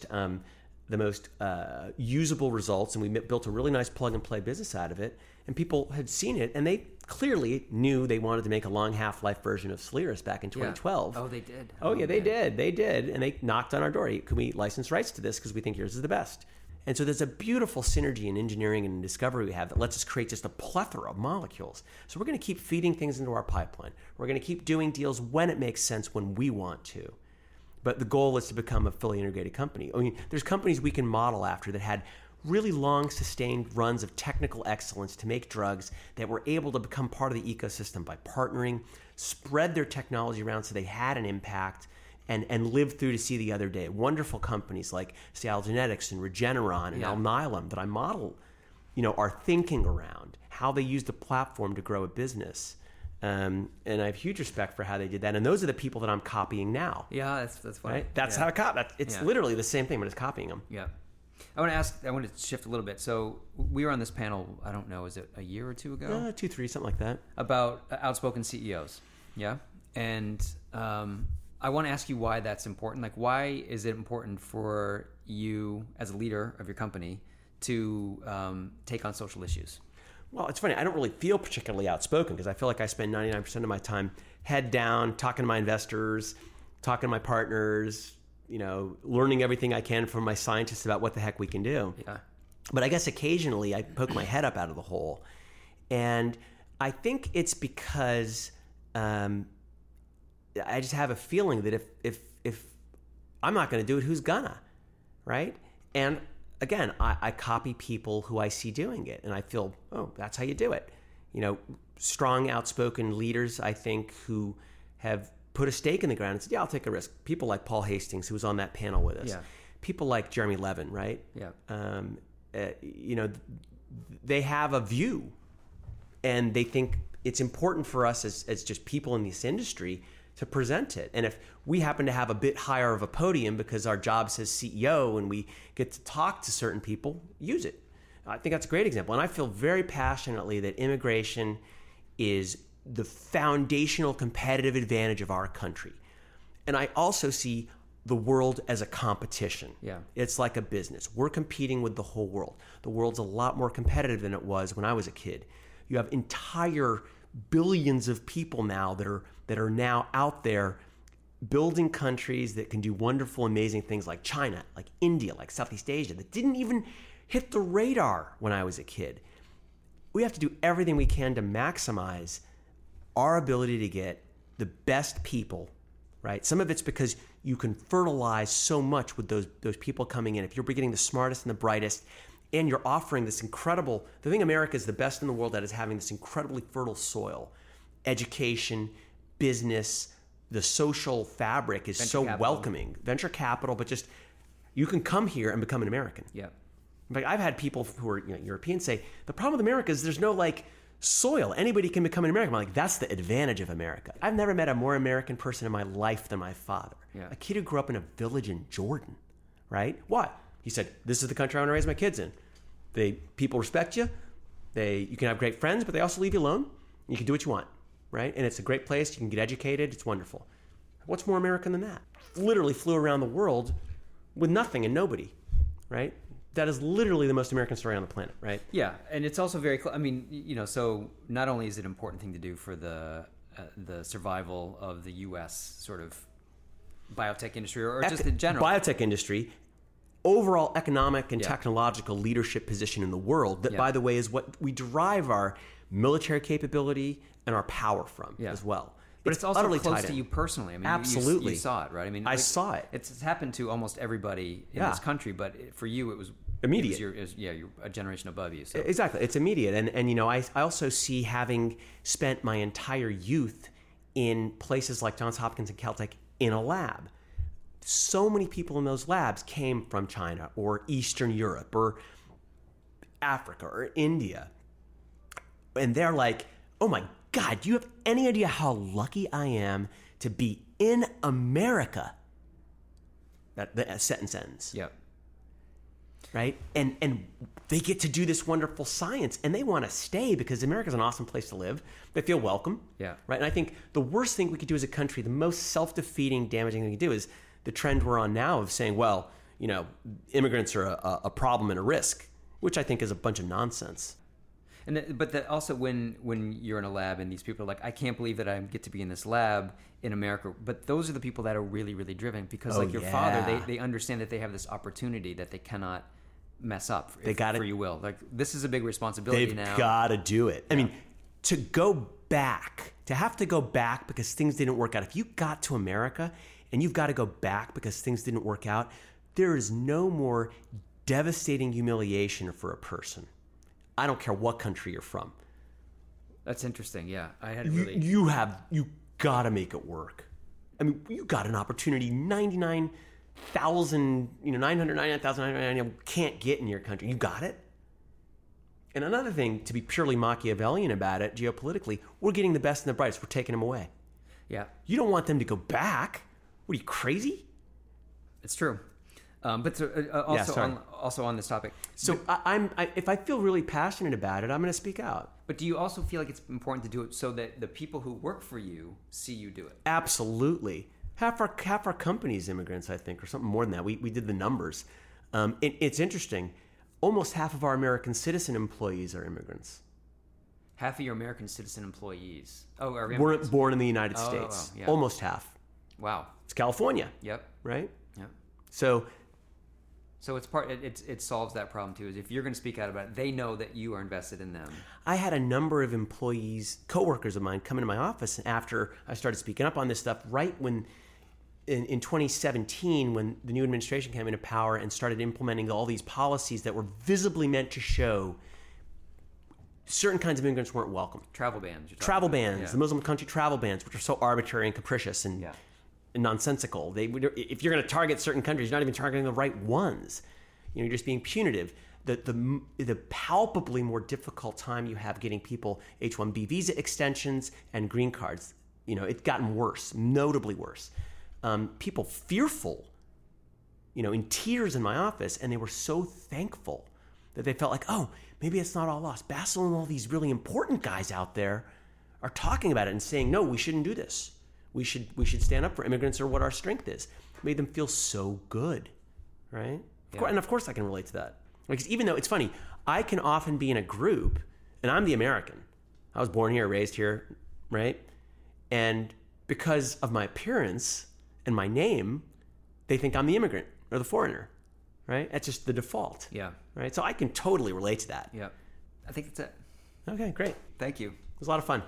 Speaker 5: usable results, and we built a really nice plug-and-play business out of it, and people had seen it, and they clearly knew they wanted to make a long half-life version of Soliris back in 2012.
Speaker 4: Oh, they did.
Speaker 5: They did, and they knocked on our door. Can we license rights to this because we think yours is the best? And so there's a beautiful synergy in engineering and discovery we have that lets us create just a plethora of molecules. So we're going to keep feeding things into our pipeline. We're going to keep doing deals when it makes sense, when we want to. But the goal is to become a fully integrated company. I mean, there's companies we can model after that had really long, sustained runs of technical excellence to make drugs that were able to become part of the ecosystem by partnering, spread their technology around so they had an impact, and lived through to see the other day. Wonderful companies like Seattle Genetics and Regeneron and Alnylam that I model, are thinking around how they use the platform to grow a business. And I have huge respect for how they did that. And those are the people that I'm copying now.
Speaker 4: Yeah, that's funny.
Speaker 5: Right? That's how I copy. It's literally the same thing, but it's copying them.
Speaker 4: Yeah. I want to shift a little bit. So we were on this panel, I don't know, is it a year or two ago?
Speaker 5: 2, 3, something like that.
Speaker 4: About outspoken CEOs. Yeah. And I want to ask you why that's important. Like, why is it important for you as a leader of your company to take on social issues?
Speaker 5: Well, it's funny. I don't really feel particularly outspoken because I feel like I spend 99% of my time head down, talking to my investors, talking to my partners, learning everything I can from my scientists about what the heck we can do.
Speaker 4: Yeah.
Speaker 5: But I guess occasionally I poke my head up out of the hole. And I think it's because I just have a feeling that if I'm not going to do it, who's gonna, right? And again, I copy people who I see doing it, and I feel, oh, that's how you do it. Strong, outspoken leaders, I think, who have put a stake in the ground and said, yeah, I'll take a risk. People like Paul Hastings, who was on that panel with us. Yeah. People like Jeremy Levin, right?
Speaker 4: Yeah.
Speaker 5: They have a view, and they think it's important for us as just people in this industry to present it. And if we happen to have a bit higher of a podium because our job says CEO and we get to talk to certain people, use it. I think that's a great example. And I feel very passionately that immigration is the foundational competitive advantage of our country. And I also see the world as a competition.
Speaker 4: Yeah.
Speaker 5: It's like a business. We're competing with the whole world. The world's a lot more competitive than it was when I was a kid. You have entire billions of people now that are now out there building countries that can do wonderful, amazing things like China, like India, like Southeast Asia, that didn't even hit the radar when I was a kid. We have to do everything we can to maximize our ability to get the best people, right? Some of it's because you can fertilize so much with those people coming in. If you're getting the smartest and the brightest, and you're offering this incredible, the thing America is the best in the world at is having this incredibly fertile soil, education, business, the social fabric is so welcoming. Venture capital, but just you can come here and become an American.
Speaker 4: Yeah.
Speaker 5: In fact, I've had people who are Europeans say, the problem with America is there's no soil. Anybody can become an American. I'm like, that's the advantage of America. I've never met a more American person in my life than my father.
Speaker 4: Yeah.
Speaker 5: A kid who grew up in a village in Jordan, right? Why? He said, this is the country I want to raise my kids in. People respect you. You can have great friends, but they also leave you alone. You can do what you want, right? And it's a great place. You can get educated. It's wonderful. What's more American than that? Literally flew around the world with nothing and nobody, right? That is literally the most American story on the planet, right?
Speaker 4: Yeah, and it's also very so not only is it an important thing to do for the survival of the U.S. sort of biotech industry or just in general.
Speaker 5: Biotech industry, overall economic and technological leadership position in the world, that, by the way, is what we derive our military capability and our power from as well.
Speaker 4: But it's also close to you personally. I mean,
Speaker 5: absolutely.
Speaker 4: You saw it, right? I mean,
Speaker 5: I saw it.
Speaker 4: It's happened to almost everybody in this country, but for you, it was
Speaker 5: immediate.
Speaker 4: You're a generation above you. So.
Speaker 5: Exactly, it's immediate, and I also see, having spent my entire youth in places like Johns Hopkins and Caltech in a lab, so many people in those labs came from China or Eastern Europe or Africa or India, and they're like, oh my God, do you have any idea how lucky I am to be in America? That sentence ends.
Speaker 4: Yep.
Speaker 5: Right? And they get to do this wonderful science, and they want to stay because America's an awesome place to live. They feel welcome.
Speaker 4: Yeah.
Speaker 5: Right? And I think the worst thing we could do as a country, the most self-defeating, damaging thing we can do, is the trend we're on now of saying, well, immigrants are a problem and a risk, which I think is a bunch of nonsense.
Speaker 4: But also when you're in a lab and these people are like, I can't believe that I get to be in this lab in America. But those are the people that are really, really driven because your father, they understand that they have this opportunity that they cannot mess up for you will. Like, this is a big responsibility now.
Speaker 5: They've got to do it. I mean, to have to go back because things didn't work out. If you got to America and you've got to go back because things didn't work out, there is no more devastating humiliation for a person. I don't care what country you're from.
Speaker 4: That's interesting. Yeah, I had really.
Speaker 5: You got to make it work. I mean, you got an opportunity 999,999 can't get in your country. You got it. And another thing, to be purely Machiavellian about it, geopolitically, we're getting the best and the brightest. We're taking them away.
Speaker 4: Yeah.
Speaker 5: You don't want them to go back. What are you, crazy?
Speaker 4: It's true. But also on this topic.
Speaker 5: So if I feel really passionate about it, I'm going to speak out.
Speaker 4: But do you also feel like it's important to do it so that the people who work for you see you do it?
Speaker 5: Absolutely. Half our company's immigrants, I think, or something more than that. We did the numbers. It's interesting. Almost half of our American citizen employees are immigrants.
Speaker 4: Half of your American citizen employees.
Speaker 5: Born in the United States.
Speaker 4: Yeah.
Speaker 5: Almost half.
Speaker 4: Wow.
Speaker 5: It's California.
Speaker 4: Yep.
Speaker 5: Right?
Speaker 4: Yep.
Speaker 5: So
Speaker 4: it's it solves that problem too. Is if you're going to speak out about it, they know that you are invested in them.
Speaker 5: I had a number of employees, coworkers of mine, come into my office after I started speaking up on this stuff. Right when in 2017, when the new administration came into power and started implementing all these policies that were visibly meant to show certain kinds of immigrants weren't welcome.
Speaker 4: Travel bans.
Speaker 5: Travel bans, the Muslim country travel bans, which are so arbitrary and capricious and nonsensical. If you're going to target certain countries, you're not even targeting the right ones. You're just being punitive. The palpably more difficult time you have getting people H-1B visa extensions and green cards, it's gotten worse, notably worse. People fearful, in tears in my office, and they were so thankful that they felt like, oh, maybe it's not all lost. Basil and all these really important guys out there are talking about it and saying, no, we shouldn't do this. We should stand up for immigrants or what our strength is. It made them feel so good, right? And of course I can relate to that. Because even though it's funny, I can often be in a group, and I'm the American. I was born here, raised here, right? And because of my appearance and my name, they think I'm the immigrant or the foreigner, right? That's just the default.
Speaker 4: Yeah.
Speaker 5: Right? So I can totally relate to that.
Speaker 4: Yeah. I think that's it.
Speaker 5: Okay, great.
Speaker 4: Thank you.
Speaker 5: It was a lot of fun.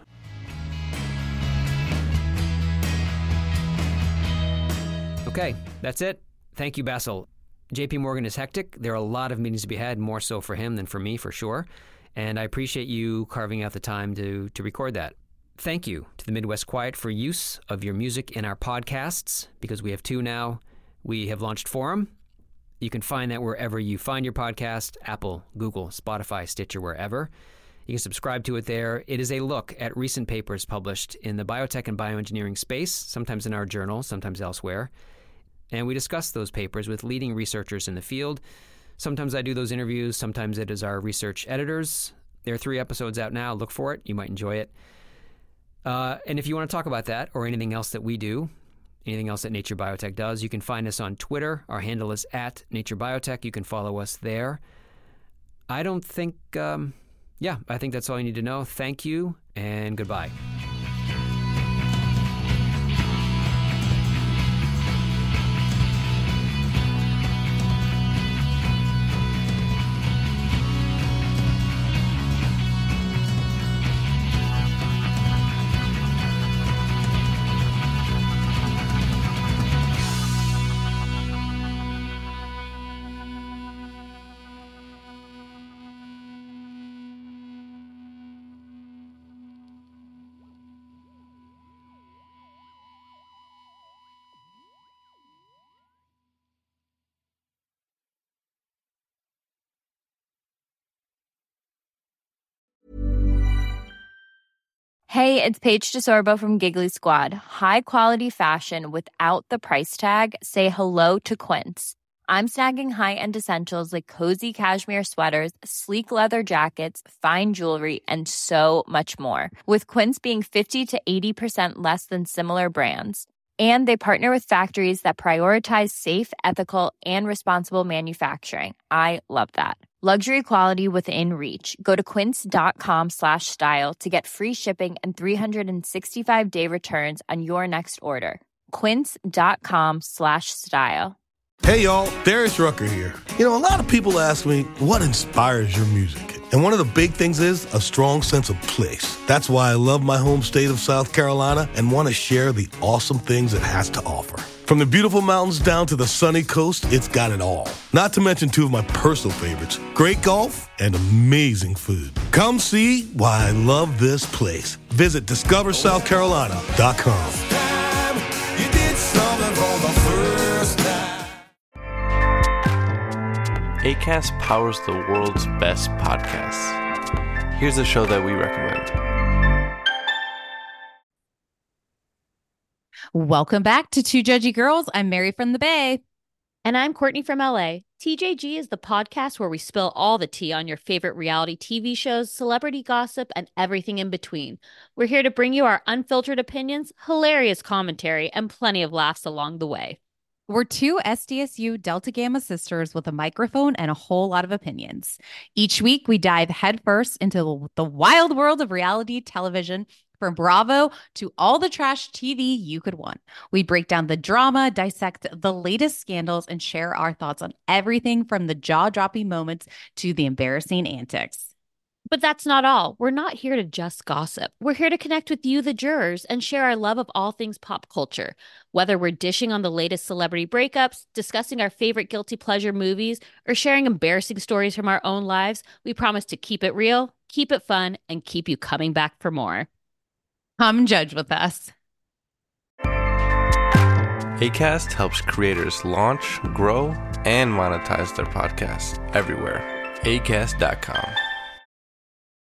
Speaker 4: Okay, that's it. Thank you, Basil. JP Morgan is hectic. There are a lot of meetings to be had, more so for him than for me, for sure. And I appreciate you carving out the time to record that. thank you to the Midwest Quiet for use of your music in our podcasts, because we have 2 now. We have launched Forum. You can find that wherever you find your podcast, Apple, Google, Spotify, Stitcher, wherever. You can subscribe to it there. It is a look at recent papers published in the biotech and bioengineering space, sometimes in our journal, sometimes elsewhere. And we discuss those papers with leading researchers in the field. Sometimes I do those interviews. Sometimes it is our research editors. There are 3 episodes out now. Look for it. You might enjoy it. And if you want to talk about that or anything else that we do, anything else that Nature Biotech does, you can find us on Twitter. Our handle is @NatureBiotech. You can follow us there. I think that's all you need to know. Thank you and goodbye.
Speaker 9: Hey, it's Paige DeSorbo from Giggly Squad. High quality fashion without the price tag. Say hello to Quince. I'm snagging high-end essentials like cozy cashmere sweaters, sleek leather jackets, fine jewelry, and so much more. With Quince being 50 to 80% less than similar brands. And they partner with factories that prioritize safe, ethical, and responsible manufacturing. I love that. Luxury quality within reach. Go to quince.com/style to get free shipping and 365-day returns on your next order. Quince.com/style.
Speaker 10: Hey y'all, Darius Rucker here. A lot of people ask me, what inspires your music? And one of the big things is a strong sense of place. That's why I love my home state of South Carolina and want to share the awesome things it has to offer. From the beautiful mountains down to the sunny coast, it's got it all. Not to mention 2 of my personal favorites, great golf and amazing food. Come see why I love this place. Visit discoversouthcarolina.com.
Speaker 11: Acast powers the world's best podcasts. Here's a show that we recommend.
Speaker 12: Welcome back to Two Judgy Girls. I'm Mary from the Bay.
Speaker 13: And I'm Courtney from LA. TJG is the podcast where we spill all the tea on your favorite reality TV shows, celebrity gossip, and everything in between. We're here to bring you our unfiltered opinions, hilarious commentary, and plenty of laughs along the way.
Speaker 12: We're 2 SDSU Delta Gamma sisters with a microphone and a whole lot of opinions. Each week, we dive headfirst into the wild world of reality television, from Bravo to all the trash TV you could want. We break down the drama, dissect the latest scandals, and share our thoughts on everything from the jaw-dropping moments to the embarrassing antics.
Speaker 13: But that's not all. We're not here to just gossip. We're here to connect with you, the jurors, and share our love of all things pop culture. Whether we're dishing on the latest celebrity breakups, discussing our favorite guilty pleasure movies, or sharing embarrassing stories from our own lives, we promise to keep it real, keep it fun, and keep you coming back for more.
Speaker 12: Come judge with us.
Speaker 11: Acast helps creators launch, grow, and monetize their podcasts everywhere. Acast.com.